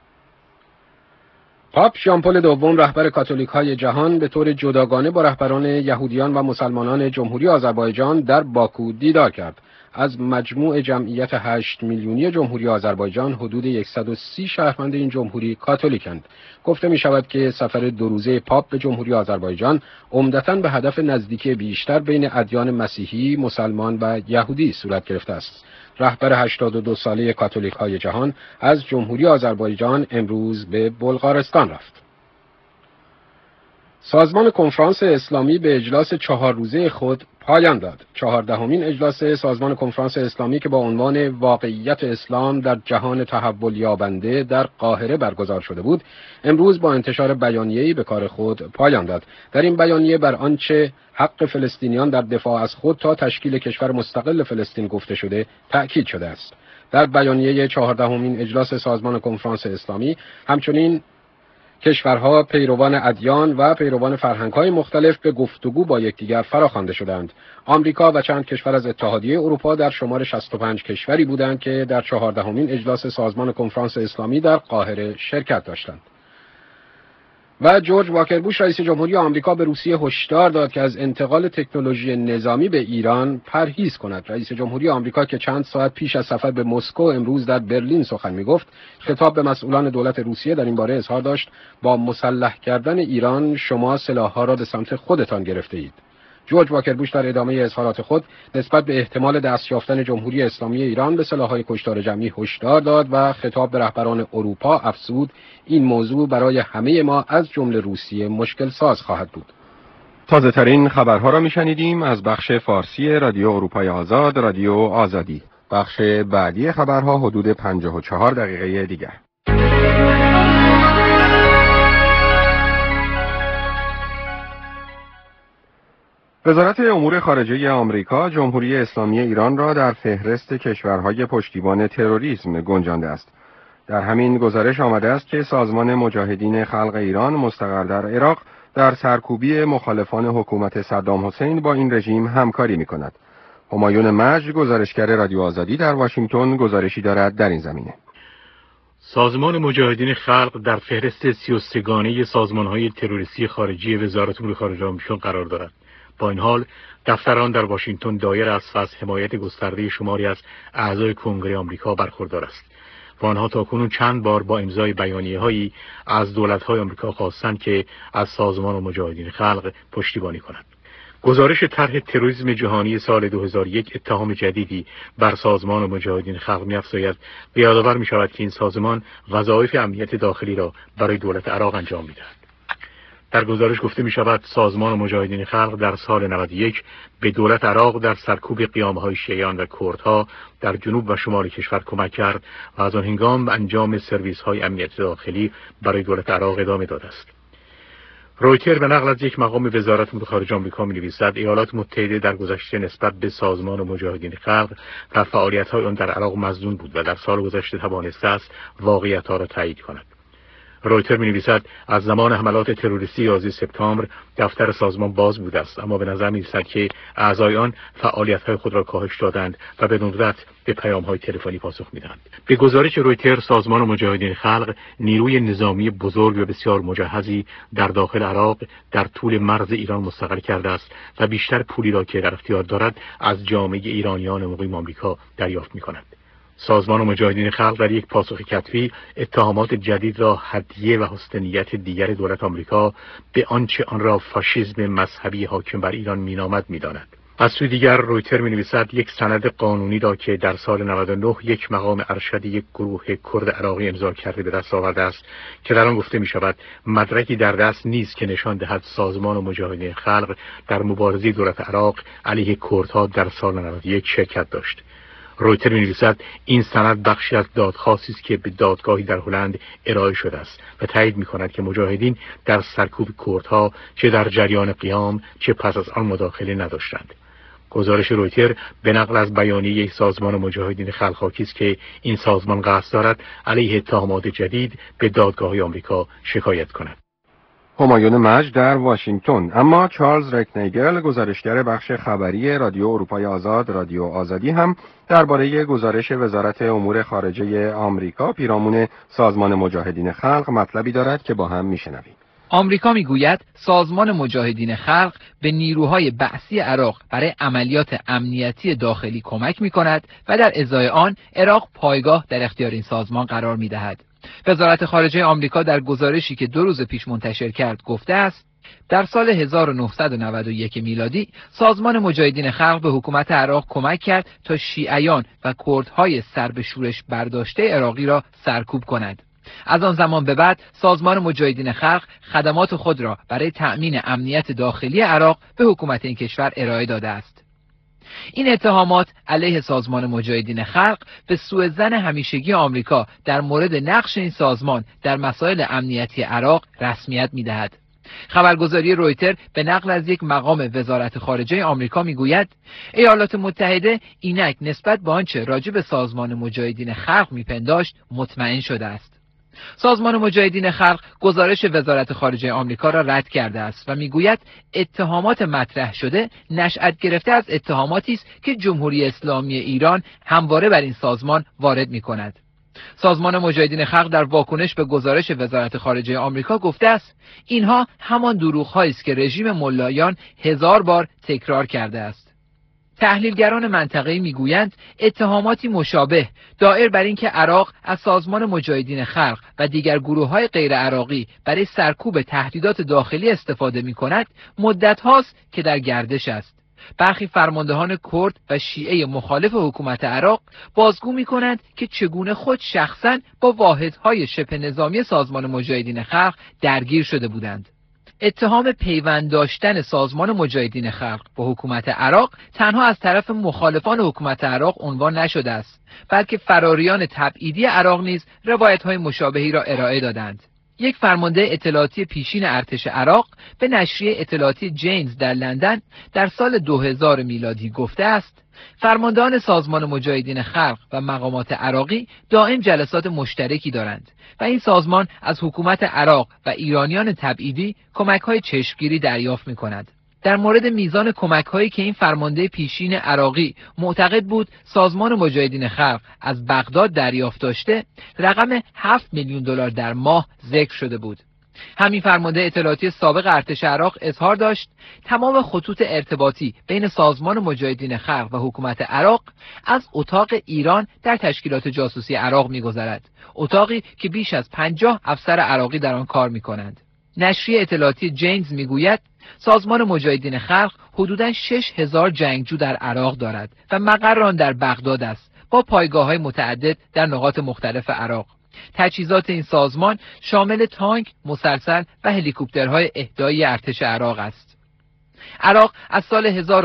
پاپ ژان پل دوم رهبر کاتولیک‌های جهان به طور جداگانه با رهبران یهودیان و مسلمانان جمهوری آذربایجان در باکو دیدار کرد. از مجموع جمعیت 8 میلیونی جمهوری آذربایجان حدود 130 شهروند این جمهوری کاتولیکند. گفته می شود که سفر 2 روزه پاپ به جمهوری آذربایجان عمدتاً به هدف نزدیکی بیشتر بین ادیان مسیحی، مسلمان و یهودی صورت گرفته است. رهبر 82 ساله کاتولیک‌های جهان از جمهوری آذربایجان امروز به بلغارستان رفت. سازمان کنفرانس اسلامی به اجلاس 4 روزه خود پایان داد. 14مین اجلاس سازمان کنفرانس اسلامی که با عنوان واقعیت اسلام در جهان تحول یابنده در قاهره برگزار شده بود، امروز با انتشار بیانیه‌ای به کار خود پایان داد. در این بیانیه بر آنچه حق فلسطینیان در دفاع از خود تا تشکیل کشور مستقل فلسطین گفته شده تأکید شده است. در بیانیه 14مین اجلاس سازمان کنفرانس اسلامی همچنین کشورها پیروان ادیان و پیروان فرهنگ‌های مختلف به گفتگو با یکدیگر فراخوانده شدند. آمریکا و چند کشور از اتحادیه اروپا در شمار 65 کشوری بودند که در 14مین اجلاس سازمان کنفرانس اسلامی در قاهره شرکت داشتند. و جورج واکر بوش رئیس جمهوری آمریکا به روسیه هشدار داد که از انتقال تکنولوژی نظامی به ایران پرهیز کند. رئیس جمهوری آمریکا که چند ساعت پیش از سفر به مسکو امروز در برلین سخن می‌گفت، خطاب به مسئولان دولت روسیه در این باره اظهار داشت با مسلح کردن ایران شما سلاح‌ها را به سمت خودتان گرفته اید. جورج واکر بوش در ادامه اظهارات خود نسبت به احتمال دست یافتن جمهوری اسلامی ایران به سلاح‌های کشتار جمعی هشدار داد و خطاب به رهبران اروپا افزود این موضوع برای همه ما از جمله روسیه مشکل ساز خواهد بود. تازه ترین خبرها را میشنیدیم از بخش فارسی رادیو اروپای آزاد، رادیو آزادی. بخش بعدی خبرها حدود 54 دقیقه دیگر. وزارت امور خارجه آمریکا جمهوری اسلامی ایران را در فهرست کشورهای پشتیبان تروریسم گنجانده است. در همین گزارش آمده است که سازمان مجاهدین خلق ایران مستقر در عراق در سرکوبی مخالفان حکومت صدام حسین با این رژیم همکاری می‌کند. همایون مجد گزارشگر رادیو آزادی در واشنگتن گزارشی دارد در این زمینه. سازمان مجاهدین خلق در فهرست 33 گانه سازمان‌های تروریستی خارجی وزارت امور خارجه آمریکا قرار دارد. با این حال دفتر آن در واشنگتن دایر است و از حمایت گسترده شماری از اعضای کنگره آمریکا برخوردار است و آنها تاکنون چند بار با امضای بیانیه‌هایی از دولت‌های آمریکا خواستند که از سازمان مجاهدین خلق پشتیبانی کنند. گزارش طرح تروریسم جهانی سال 2001 اتهام جدیدی بر سازمان مجاهدین خلق می‌افزاید و یادآور می‌شود که این سازمان وظایف امنیت داخلی را برای دولت عراق انجام می‌دهد. در گزارش گفته می شود سازمان مجاهدین خلق در سال 91 به دولت عراق در سرکوب قیامه‌های شیعیان و کردها در جنوب و شمال کشور کمک کرد و از آن هنگام به انجام سرویس‌های امنیت داخلی برای دولت عراق ادامه داده است. رویتر به نقل از یک مقام وزارت امور خارجه آمریکا می‌نویسد ایالات متحده در گذشته نسبت به سازمان مجاهدین خلق در فعالیت‌های آن در عراق مظنون بود و در سال گذشته توانسته است واقعیت‌ها را تایید کند. رویتر می‌نویسد از زمان حملات تروریستی 11 سپتامبر دفتر سازمان باز بوده است، اما به نظر می‌رسد که اعضای آن فعالیت‌های خود را کاهش دادند و به ندرت به پیام‌های تلفنی پاسخ می‌دهند. به گزارش رویتر سازمان مجاهدین خلق نیروی نظامی بزرگ و بسیار مجهزی در داخل عراق در طول مرز ایران مستقر کرده است و بیشتر پولی را که در اختیار دارد از جامعه ایرانیان مقیم آمریکا دریافت می‌کند. سازمان مجاهدین خلق در یک پاسخ کتبی اتهامات جدید را هدیه و حسن نیت دیگر دولت آمریکا به آنچه آن را فاشیسم مذهبی حاکم بر ایران مینامد می‌داند. از سوی دیگر رویتر می‌نویسد یک سند قانونی را که در سال 99 یک مقام ارشد یک گروه کرد عراقی امضا کرده به دست آورده است که در آن گفته می‌شود مدرکی در دست نیست که نشان دهد سازمان مجاهدین خلق در مبارزه دولت عراق علیه کردها در سال 91 شرکت داشت. رویتر می‌نویسد این سند بخشی از دادخواستی است که به دادگاهی در هلند ارائه شده است و تایید می‌کند که مجاهدین در سرکوب کردها چه در جریان قیام چه پس از آن مداخله نداشتند. گزارش رویتر به نقل از بیانیه سازمان مجاهدین خلق حاکی است که این سازمان قصد دارد علیه اتهامات جدید به دادگاه آمریکا شکایت کند. همایون مجد در واشنگتن. اما چارلز رکنیگل گزارشگر بخش خبری رادیو اروپای آزاد، رادیو آزادی هم درباره گزارش وزارت امور خارجه آمریکا پیرامون سازمان مجاهدین خلق مطلبی دارد که با هم میشنویم. آمریکا میگوید سازمان مجاهدین خلق به نیروهای بعثی عراق برای عملیات امنیتی داخلی کمک میکند و در ازای آن عراق پایگاه در اختیار این سازمان قرار میدهد. وزارت خارجه آمریکا در گزارشی که 2 روز پیش منتشر کرد گفته است در سال 1991 میلادی سازمان مجاهدین خلق به حکومت عراق کمک کرد تا شیعیان و کردهای سر به شورش برداشته عراقی را سرکوب کند. از آن زمان به بعد سازمان مجاهدین خلق خدمات خود را برای تأمین امنیت داخلی عراق به حکومت این کشور ارائه داده است. این اتهامات علیه سازمان مجاهدین خلق به سوءظن همیشگی آمریکا در مورد نقش این سازمان در مسائل امنیتی عراق رسمیت می‌دهد. خبرگزاری رویتر به نقل از یک مقام وزارت خارجه آمریکا میگوید ایالات متحده اینک نسبت به آنچه راجع به سازمان مجاهدین خلق میپنداشت مطمئن شده است. سازمان مجاهدین خلق گزارش وزارت خارجه آمریکا را رد کرده است و میگوید اتهامات مطرح شده نشأت گرفته از اتهاماتی است که جمهوری اسلامی ایران همواره بر این سازمان وارد میکند. سازمان مجاهدین خلق در واکنش به گزارش وزارت خارجه آمریکا گفته است اینها همان دروغ‌هایی است که رژیم ملایان 1000 بار تکرار کرده است. تحلیلگران منطقه‌ای میگویند اتهاماتی مشابه دائر بر اینکه عراق از سازمان مجاهدین خلق و دیگر گروه‌های غیر عراقی برای سرکوب تهدیدات داخلی استفاده می‌کند مدت هاست که در گردش است. برخی فرماندهان کرد و شیعه مخالف حکومت عراق بازگو می‌کنند که چگونه خود شخصاً با واحدهای شبه نظامی سازمان مجاهدین خلق درگیر شده بودند. اتهام پیوند داشتن سازمان مجاهدین خلق با حکومت عراق تنها از طرف مخالفان حکومت عراق عنوان نشده است، بلکه فراریان تبعیدی عراق نیز روایت‌های مشابهی را ارائه دادند. یک فرمانده اطلاعاتی پیشین ارتش عراق به نشریه اطلاعاتی جینز در لندن در سال 2000 میلادی گفته است فرماندهان سازمان مجاهدین خلق و مقامات عراقی دائم جلسات مشترکی دارند و این سازمان از حکومت عراق و ایرانیان تبعیدی کمک‌های چشمگیری دریافت می‌کند. در مورد میزان کمک‌هایی که این فرمانده پیشین عراقی معتقد بود سازمان مجاهدین خلق از بغداد دریافت داشته، رقم 7 میلیون دلار در ماه ذکر شده بود. همین فرمانده اطلاعاتی سابق ارتش عراق اظهار داشت تمام خطوط ارتباطی بین سازمان مجاهدین خلق و حکومت عراق از اتاق ایران در تشکیلات جاسوسی عراق می‌گذرد، اتاقی که بیش از 50 افسر عراقی در آن کار می‌کنند. نشریه اطلاعاتی جینز میگوید سازمان مجاهدین خلق حدوداً 6000 جنگجو در عراق دارد و مقر آن در بغداد است با پایگاه‌های متعدد در نقاط مختلف عراق. تجهیزات این سازمان شامل تانک، مسلسل و هلیکوپترهای اهدایی ارتش عراق است. عراق از سال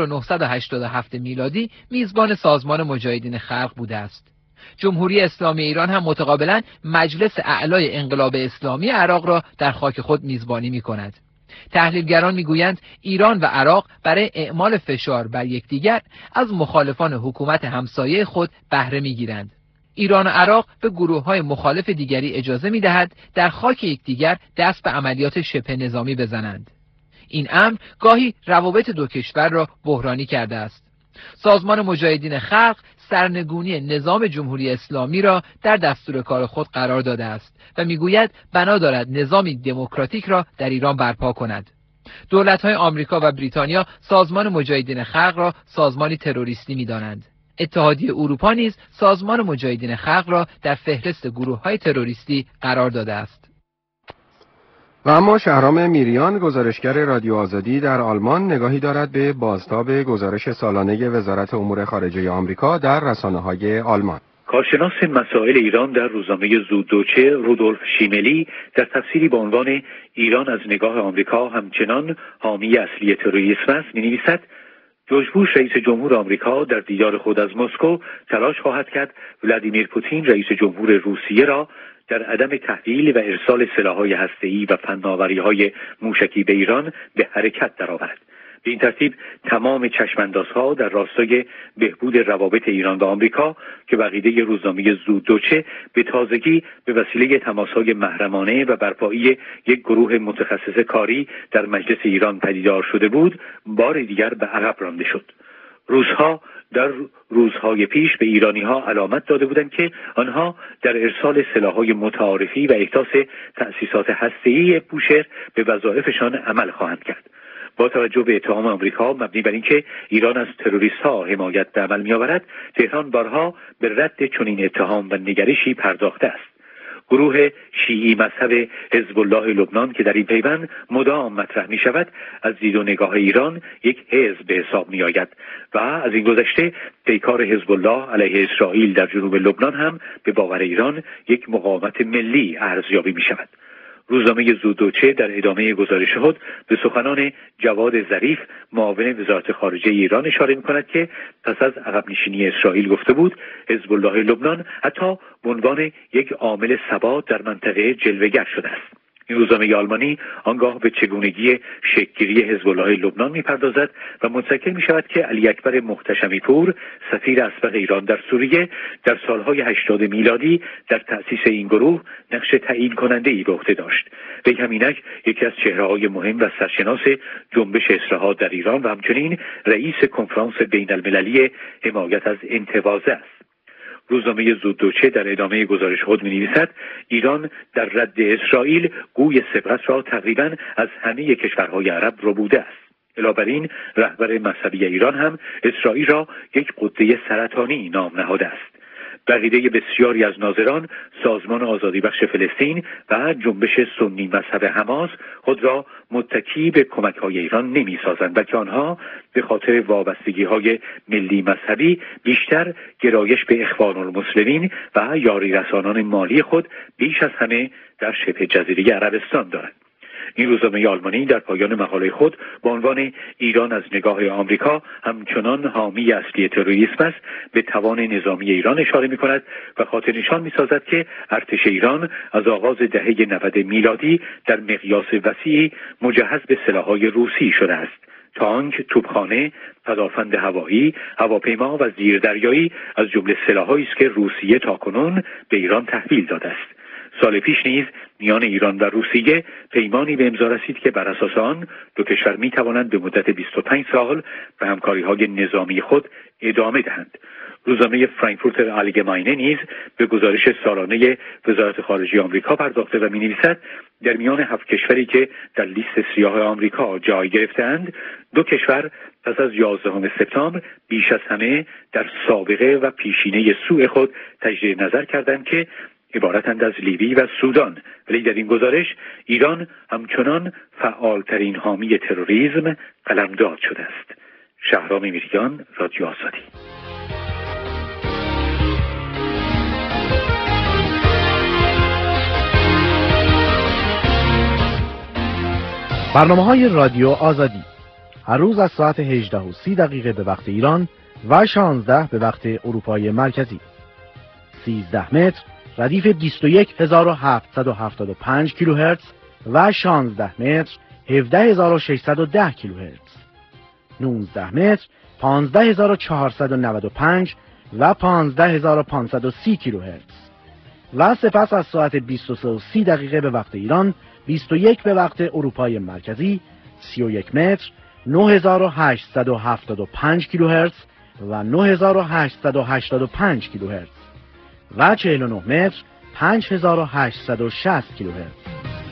1987 میلادی میزبان سازمان مجاهدین خلق بوده است. جمهوری اسلامی ایران هم متقابلا مجلس اعلای انقلاب اسلامی عراق را در خاک خود میزبانی می‌کند. تحلیلگران میگویند ایران و عراق برای اعمال فشار بر یکدیگر از مخالفان حکومت همسایه خود بهره میگیرند. ایران و عراق به گروه‌های مخالف دیگری اجازه می‌دهد در خاک یکدیگر دست به عملیات شبه نظامی بزنند. این امر گاهی روابط دو کشور را بحرانی کرده است. سازمان مجاهدین خلق سرنگونی نظام جمهوری اسلامی را در دستور کار خود قرار داده است و میگوید بنا دارد نظامی دموکراتیک را در ایران برپا کند. دولت‌های آمریکا و بریتانیا سازمان مجاهدین خلق را سازمانی تروریستی می‌دانند. اتحادیه اروپا نیز سازمان مجاهدین خلق را در فهرست گروه‌های تروریستی قرار داده است. و اما شهرام میریان گزارشگر رادیو آزادی در آلمان نگاهی دارد به بازتاب گزارش سالانه وزارت امور خارجه آمریکا در رسانه‌های آلمان. کارشناس مسائل ایران در روزنامه زودوچه رودولف شیملی در تفسیری با عنوان ایران از نگاه آمریکا همچنان حامی اصلی تروریسم است می‌نویسد جورج بوش رئیس جمهور آمریکا در دیدار خود از مسکو تلاش خواهد کرد ولادیمیر پوتین رئیس جمهور روسیه را در عدم تحویل و ارسال سلاح‌های هسته‌ای و فناوری‌های موشکی به ایران به حرکت درآورد. به این ترتیب تمام چشماندازها در راستای بهبود روابط ایران و آمریکا که بقیده روزنامه زودوچه به تازگی به وسیله تماس‌های محرمانه و برپایی یک گروه متخصص کاری در مجلس ایران پدیدار شده بود، بار دیگر به عقب رانده شد. روس‌ها در روزهای پیش به ایرانی‌ها علامت داده بودند که آنها در ارسال سلاح‌های متعارفی و احداث تأسیسات هسته‌ای بوشهر به وظایفشان عمل خواهند کرد. با توجه به اتهام آمریکا مبنی بر اینکه ایران از تروریست‌ها حمایت به عمل می‌آورد، تهران بارها به رد چنین اتهام و نگرشی پرداخته است. گروه شیعی مذهب حزب الله لبنان که در این پیوند مدام مطرح می شود از دید و نگاه ایران یک حزب به حساب می آید و از این گذشته پیکار حزب الله علیه اسرائیل در جنوب لبنان هم به باور ایران یک مقاومت ملی ارزیابی می شود. روزنامه زودوچه در ادامه گزارش خود به سخنان جواد ظریف معاون وزارت خارجه ایران اشاره می‌کند که پس از عقب نشینی اسرائیل گفته بود حزب الله لبنان حتی به عنوان یک عامل ثبات در منطقه جلوه‌گر شده است. این روزنامه آلمانی آنگاه به چگونگی شکل‌گیری حزب الله لبنان می‌پردازد و متذکر می‌شود که علی اکبر محتشمی پور سفیر اسبق ایران در سوریه در سالهای 80 میلادی در تأسیس این گروه نقش تعیین کننده‌ای به عهده داشت. وی همینک یکی از چهره‌های مهم و سرشناس جنبش اصلاحات در ایران و همچنین رئیس کنفرانس بین‌المللی حمایت از انتواضع است. روزنامه زودوچه در ادامه گزارش خود می‌نویسد ایران در رد اسرائیل گوی سبقت را تقریباً از همه کشورهای عرب ربوده است. علاوه بر این رهبر مذهبی ایران هم اسرائیل را یک قده سرطانی نام نهاده است. بقیده بسیاری از ناظران سازمان آزادی بخش فلسطین و جنبش سنی مذهب حماس خود را متکی به کمک‌های ایران نمی‌سازند، بلکه آنها به خاطر وابستگی‌های ملی مذهبی بیشتر گرایش به اخوان المسلمین و یاری رسانان مالی خود بیش از همه در شبه جزیره عربستان دارند. این روزنامه آلمانی در پایان مقاله خود با عنوان ایران از نگاه آمریکا همچنان حامی اصلی تروریسم است به توان نظامی ایران اشاره می‌کند و خاطر نشان می‌سازد که ارتش ایران از آغاز دهه 90 میلادی در مقیاس وسیعی مجهز به سلاح‌های روسی شده است. تانک، توپخانه، پدافند هوایی، هواپیما و زیردریایی از جمله سلاح‌هایی است که روسیه تاکنون به ایران تحویل داده است. سال پیش نیز میان ایران و روسیه پیمانی به امضا رسید که بر اساس آن دو کشور می توانند به مدت 25 سال به همکاری‌های نظامی خود ادامه دهند. روزنامه فرانکفورتر آلگماینه نیز به گزارش سالانه وزارت خارجه آمریکا پرداخته و می‌نویسد در میان 7 کشوری که در لیست سیاه آمریکا جای گرفتند، 2 کشور پس از 11 سپتامبر بیش از همه در سابقه و پیشینه سوء خود تجدید نظر کردند که عبارتند از لیبی و سودان، ولی در این گزارش ایران همچنان فعالترین حامی تروریسم قلمداد شده است. شهرام میریان، رادیو آزادی. برنامه‌های رادیو آزادی هر روز از ساعت 18:30 به وقت ایران و 16 به وقت اروپای مرکزی. 13 متر ردیف 21775 کیلوهرتز و 16 متر 17610 کیلوهرتز. 19 متر 15495 و 15530 کیلوهرتز. و سپس از ساعت 23:30 به وقت ایران، 21 به وقت اروپای مرکزی، 31 متر 9875 کیلوهرتز و 9885 کیلوهرتز و 49 متر 5860 کیلوهرتز.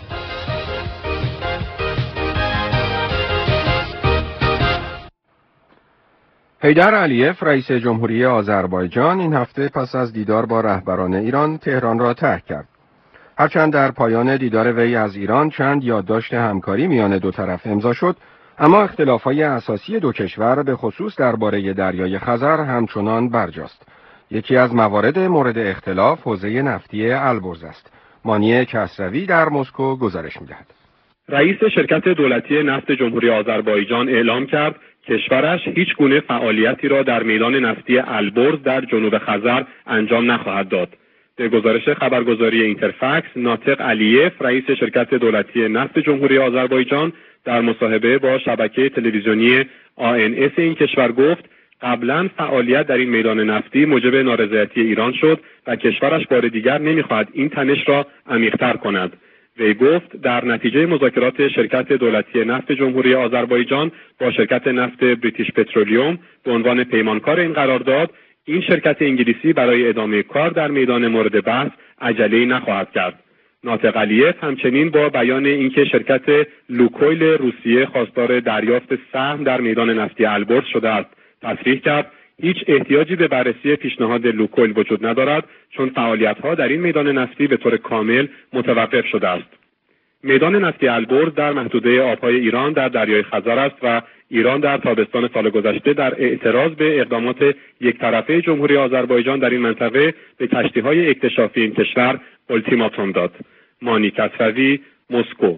حیدر علیف رئیس جمهوری آذربایجان این هفته پس از دیدار با رهبران ایران تهران را ترک کرد. هرچند در پایان دیدار وی از ایران چند یادداشت همکاری میان دو طرف امضا شد، اما اختلاف‌های اساسی دو کشور به خصوص درباره دریای خزر همچنان برجاست. یکی از موارد مورد اختلاف حوزه نفتی البرز است. مانی کسروی در مسکو گزارش می‌دهد. رئیس شرکت دولتی نفت جمهوری آذربایجان اعلام کرد کشورش هیچ گونه فعالیتی را در میدان نفتی البرز در جنوب خزر انجام نخواهد داد. به گزارش خبرگزاری اینترفکس، ناطق علیف رئیس شرکت دولتی نفت جمهوری آذربایجان در مصاحبه با شبکه تلویزیونی ANS این کشور گفت قبلا فعالیت در این میدان نفتی موجب نارضایتی ایران شد و کشورش بار دیگر نمیخواهد این تنش را عمیق‌تر کند. وی گفت در نتیجه مذاکرات شرکت دولتی نفت جمهوری آذربایجان با شرکت نفت بریتیش پترولیوم به عنوان پیمانکار این قرارداد، این شرکت انگلیسی برای ادامه کار در میدان مورد بحث عجله‌ای نخواهد کرد. ناطق علیف همچنین با بیان اینکه شرکت لوکویل روسیه خواستار دریافت سهم در میدان نفتی البرز شده است، تصریح کرد هیچ احتیاجی به بررسی پیشنهاد لوکویل وجود ندارد، چون فعالیت‌ها در این میدان نفتی به طور کامل متوقف شده است. میدان نفتی البرز در محدوده آبهای ایران در دریای خزر است و ایران در تابستان سال گذشته در اعتراض به اقدامات یک طرفه جمهوری آذربایجان در این منطقه به کشتی‌های اکتشافی این کشور التیماتوم داد. مانی کسروی، مسکو.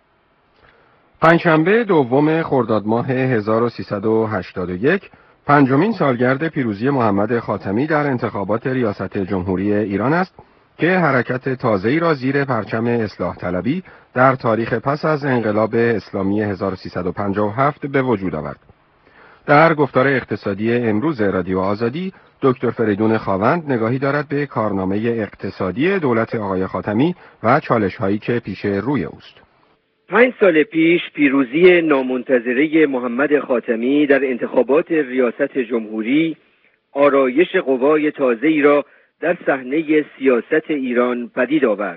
پنجشنبه دوم خرداد ماه 1381 پنجمین سالگرد پیروزی محمد خاتمی در انتخابات ریاست جمهوری ایران است که حرکت تازه‌ای را زیر پرچم اصلاح طلبی در تاریخ پس از انقلاب اسلامی 1357 به وجود آورد. در گفتار اقتصادی امروز رادیو آزادی، دکتر فریدون خاوند نگاهی دارد به کارنامه اقتصادی دولت آقای خاتمی و چالش‌هایی که پیش روی اوست. 5 سال پیش پیروزی نامنتظره محمد خاتمی در انتخابات ریاست جمهوری آرایش قوای تازه‌ای را در صحنه سیاست ایران پدید آورد.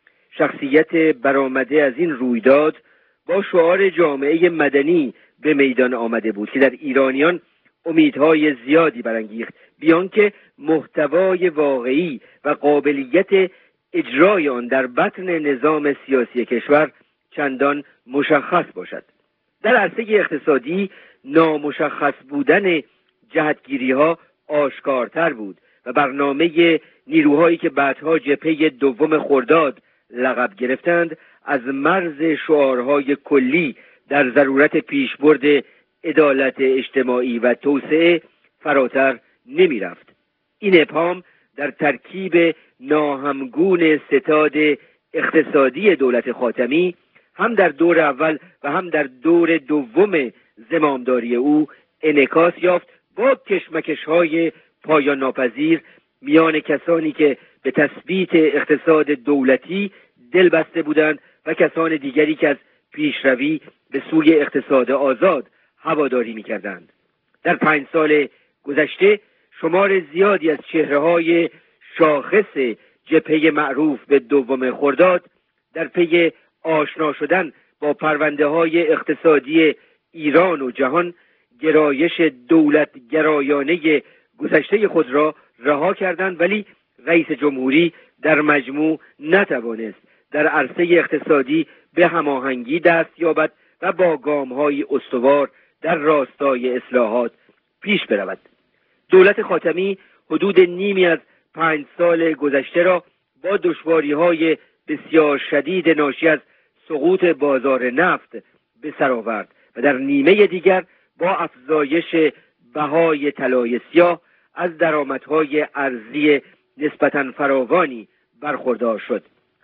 شخصیت برآمده از این رویداد با شعار جامعه مدنی به میدان آمده بود که در ایرانیان امیدهای زیادی برانگیخت، بیان که محتوای واقعی و قابلیت اجرای آن در بطن نظام سیاسی کشور چندان مشخص باشد. در عرصه اقتصادی نامشخص بودن جهتگیری‌ها آشکارتر بود و برنامه نیروهایی که بعدها جبهه دوم خرداد لقب گرفتند از مرز شعارهای کلی در ضرورت پیشبرد عدالت اجتماعی و توسعه فراتر نمی رفت. این ابهام در ترکیب ناهمگون ستاد اقتصادی دولت خاتمی هم در دور اول و هم در دور دوم زمامداری او انعکاس یافت، با کشمکش‌های پایان ناپذیر میان کسانی که به تثبیت اقتصاد دولتی دل بسته بودند و کسان دیگری که از پیشروی به سوی اقتصاد آزاد هواداری می‌کردند. در 5 سال گذشته شمار زیادی از چهره‌های شاخص جبهه معروف به دوم خرداد در پی آشنا شدن با پرونده‌های اقتصادی ایران و جهان گرایش دولت گرایانه گذشته خود را رها کردند، ولی رئیس جمهوری در مجموع نتوانست در عرصه اقتصادی به هماهنگی دست یابد و با گام‌های استوار در راستای اصلاحات پیش برود. دولت خاتمی حدود نیمی از 5 سال گذشته را با دشواری‌های بسیار شدید ناشی از سقوط بازار نفت به سر آورد و در نیمه دیگر با افزایش بهای طلای سیاه از درآمدهای ارزی نسبتاً فراوانی برخوردار شد.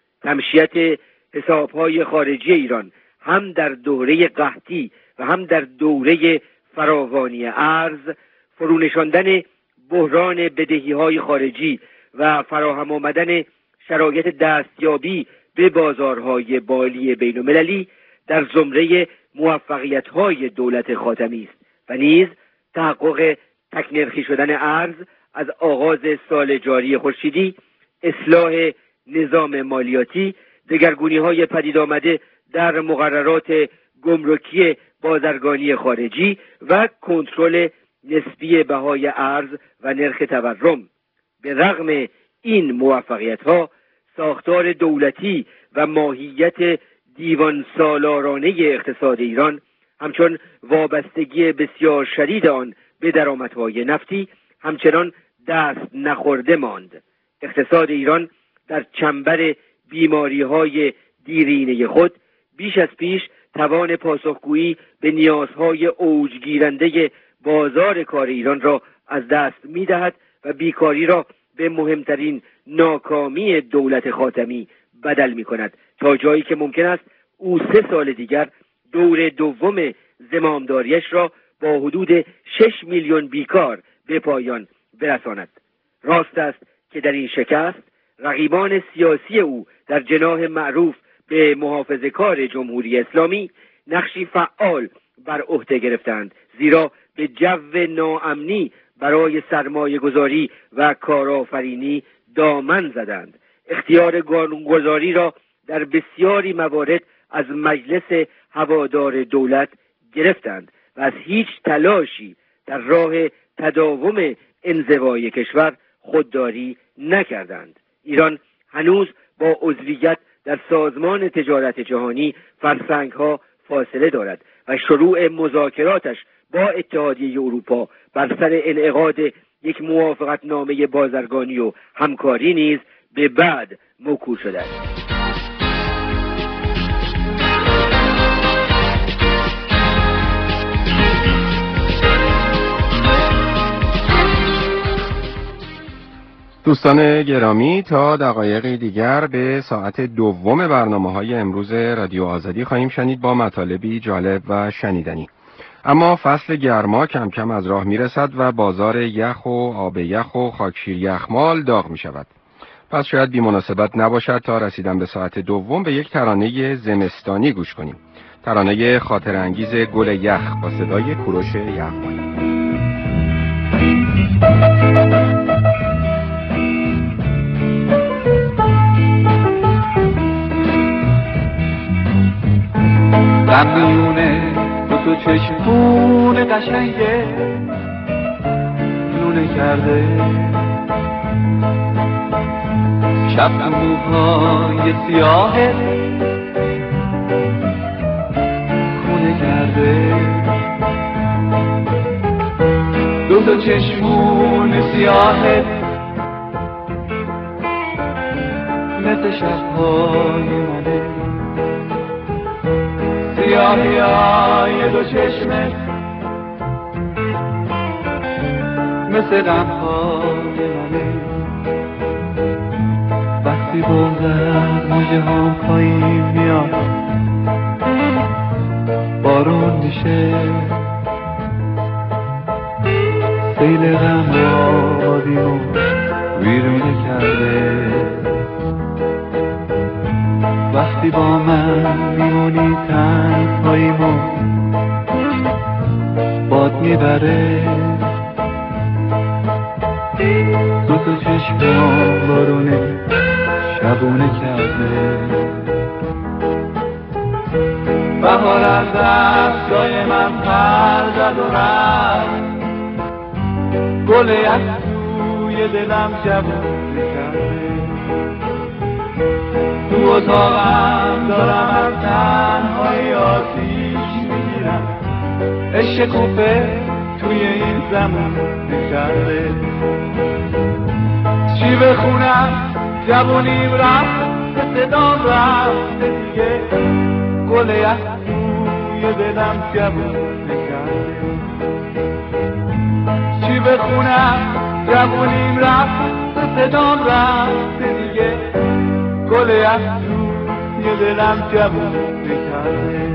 تمشیت حسابهای خارجی ایران هم در دوره قحطی و هم در دوره فراوانی ارز، فرونشاندن بحران بدهی‌های خارجی و فراهم آمدن شرایط دستیابی به بازارهای مالی بین‌المللی در زمره موفقیت‌های دولت خاتمی است و نیز تحقق تک‌نرخی شدن ارز از آغاز سال جاری خورشیدی، اصلاح نظام مالیاتی، دگرگونی‌های پدید آمده در مقررات گمرکی بازرگانی خارجی و کنترل نسبی بهای ارز و نرخ تورم. به رغم این موفقیت‌ها، ساختار دولتی و ماهیت دیوان سالارانه اقتصاد ایران، همچون وابستگی بسیار شدید آن به درآمدهای نفتی، همچنان دست نخورده ماند. اقتصاد ایران در چنبر بیماری‌های دیرینه خود بیش از پیش توان پاسخگویی به نیازهای اوجگیرنده بازار کار ایران را از دست می‌دهد و بیکاری را به مهمترین ناکامی دولت خاتمی بدل می‌کند، تا جایی که ممکن است او 3 سال دیگر دور دوم زمامداریش را با حدود 6 میلیون بیکار به پایان برساند. راست است که در این شکست رقیبان سیاسی او در جناح معروف به محافظه‌کار جمهوری اسلامی نقشی فعال بر عهده گرفتند، زیرا به جو ناامنی برای سرمایه گذاری و کارآفرینی دامن زدند. اختیار قانونگذاری را در بسیاری موارد از مجلس هوادار دولت گرفتند و از هیچ تلاشی در راه تداوم انزوای کشور خودداری نکردند. ایران هنوز با عضویت در سازمان تجارت جهانی فرسنگ‌ها فاصله دارد و شروع مذاکراتش با اتحادیه اروپا بر سر انعقاد یک موافقتنامه بازرگانی و همکاری نیز به بعد موکول شده است. دوستان گرامی، تا دقایقی دیگر به ساعت دوم برنامه‌های امروز رادیو آزادی خواهیم شنید با مطالبی جالب و شنیدنی. اما فصل گرما کم کم از راه میرسد و بازار یخ و آب یخ و خاکشیر یخمال داغ می شود. پس شاید بی مناسبت نباشد تا رسیدن به ساعت دوم به یک ترانه زمستانی گوش کنیم. ترانه خاطر انگیز گل یخ با صدای کوروش یغمایی. میونه تو چشمون قشنگه لونه کرده، شب تو موهای سیاهه خونه کرده، دو چشمون سیاهه مثل شبهای منه، سیاهی های دو چشمه مثل غمهای منه، وقتی بغزت موجه هم پایین میاد بارون میشه، سیل غم آبادیمو ویرونه کرده، وقتی با من میمونی تنهاییمو باد میبره، دو چشمم بارونه شبونه کرده، بهار از دستای من پر زد و رفت، گل یک توی دلم جوونه کرده، تو اتاقم دارم از تنهایی آتیش میگیرم، عشق کوفه توی این زمان نکرده، چی بخونم جوونیم رفت صدام رفت دیگه، گل یک توی دلم جوون نکرده، چی بخونم جوونیم رفت صدام رفت دیگه، گل یک توی دلم جوون نکرده.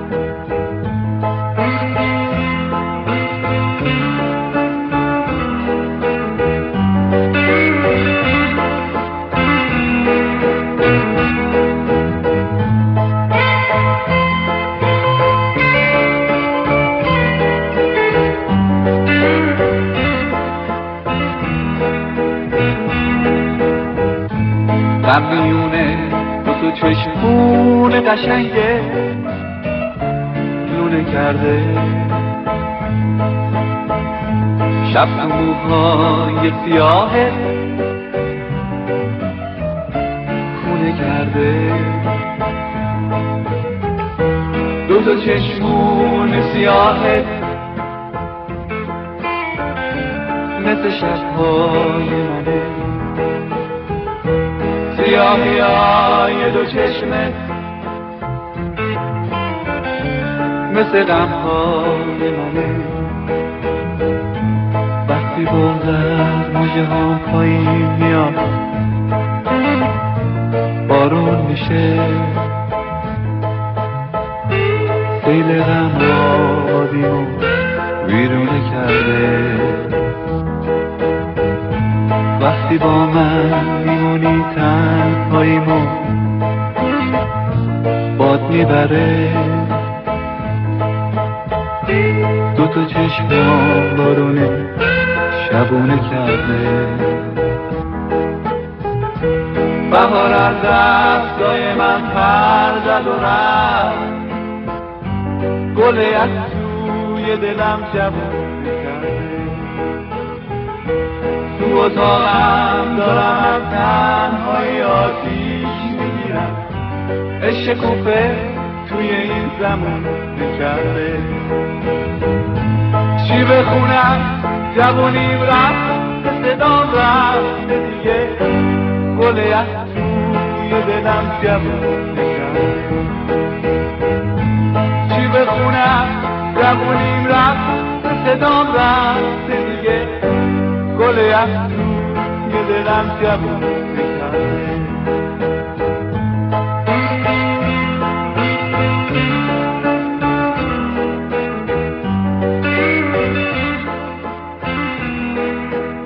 میونه تو چشمون قشنگه لونه کرده، شب تو موهای سیاهه خونه کرده، دو چشمون سیاهه مثل شبهای منه، سیاهی های دو چشمه مثل غمهای منه، وقتی بغزت موجه هم پایین میاد بارون میشه، سیل غم آبادیمو ویرونه کرده، وقتی با من میمونی تنهاییمو باد میبره، دو چشمم بارونه شبونه کرده، بهار از دستای من پر زد و رفت، گل یک توی دلم جوونه کرده، اتاقم دارم از تنهایی آتیش میگیرم، عشق کوفه توی این زمان نکرده. چی بخونم جوونیم رفت، صدام رفت دیگه، گل یخ توی دلم جوون نکرده. چی بخونم جوونیم رفت، صدام رفت دیگه، گل یخ توی دلم جوون نکرده.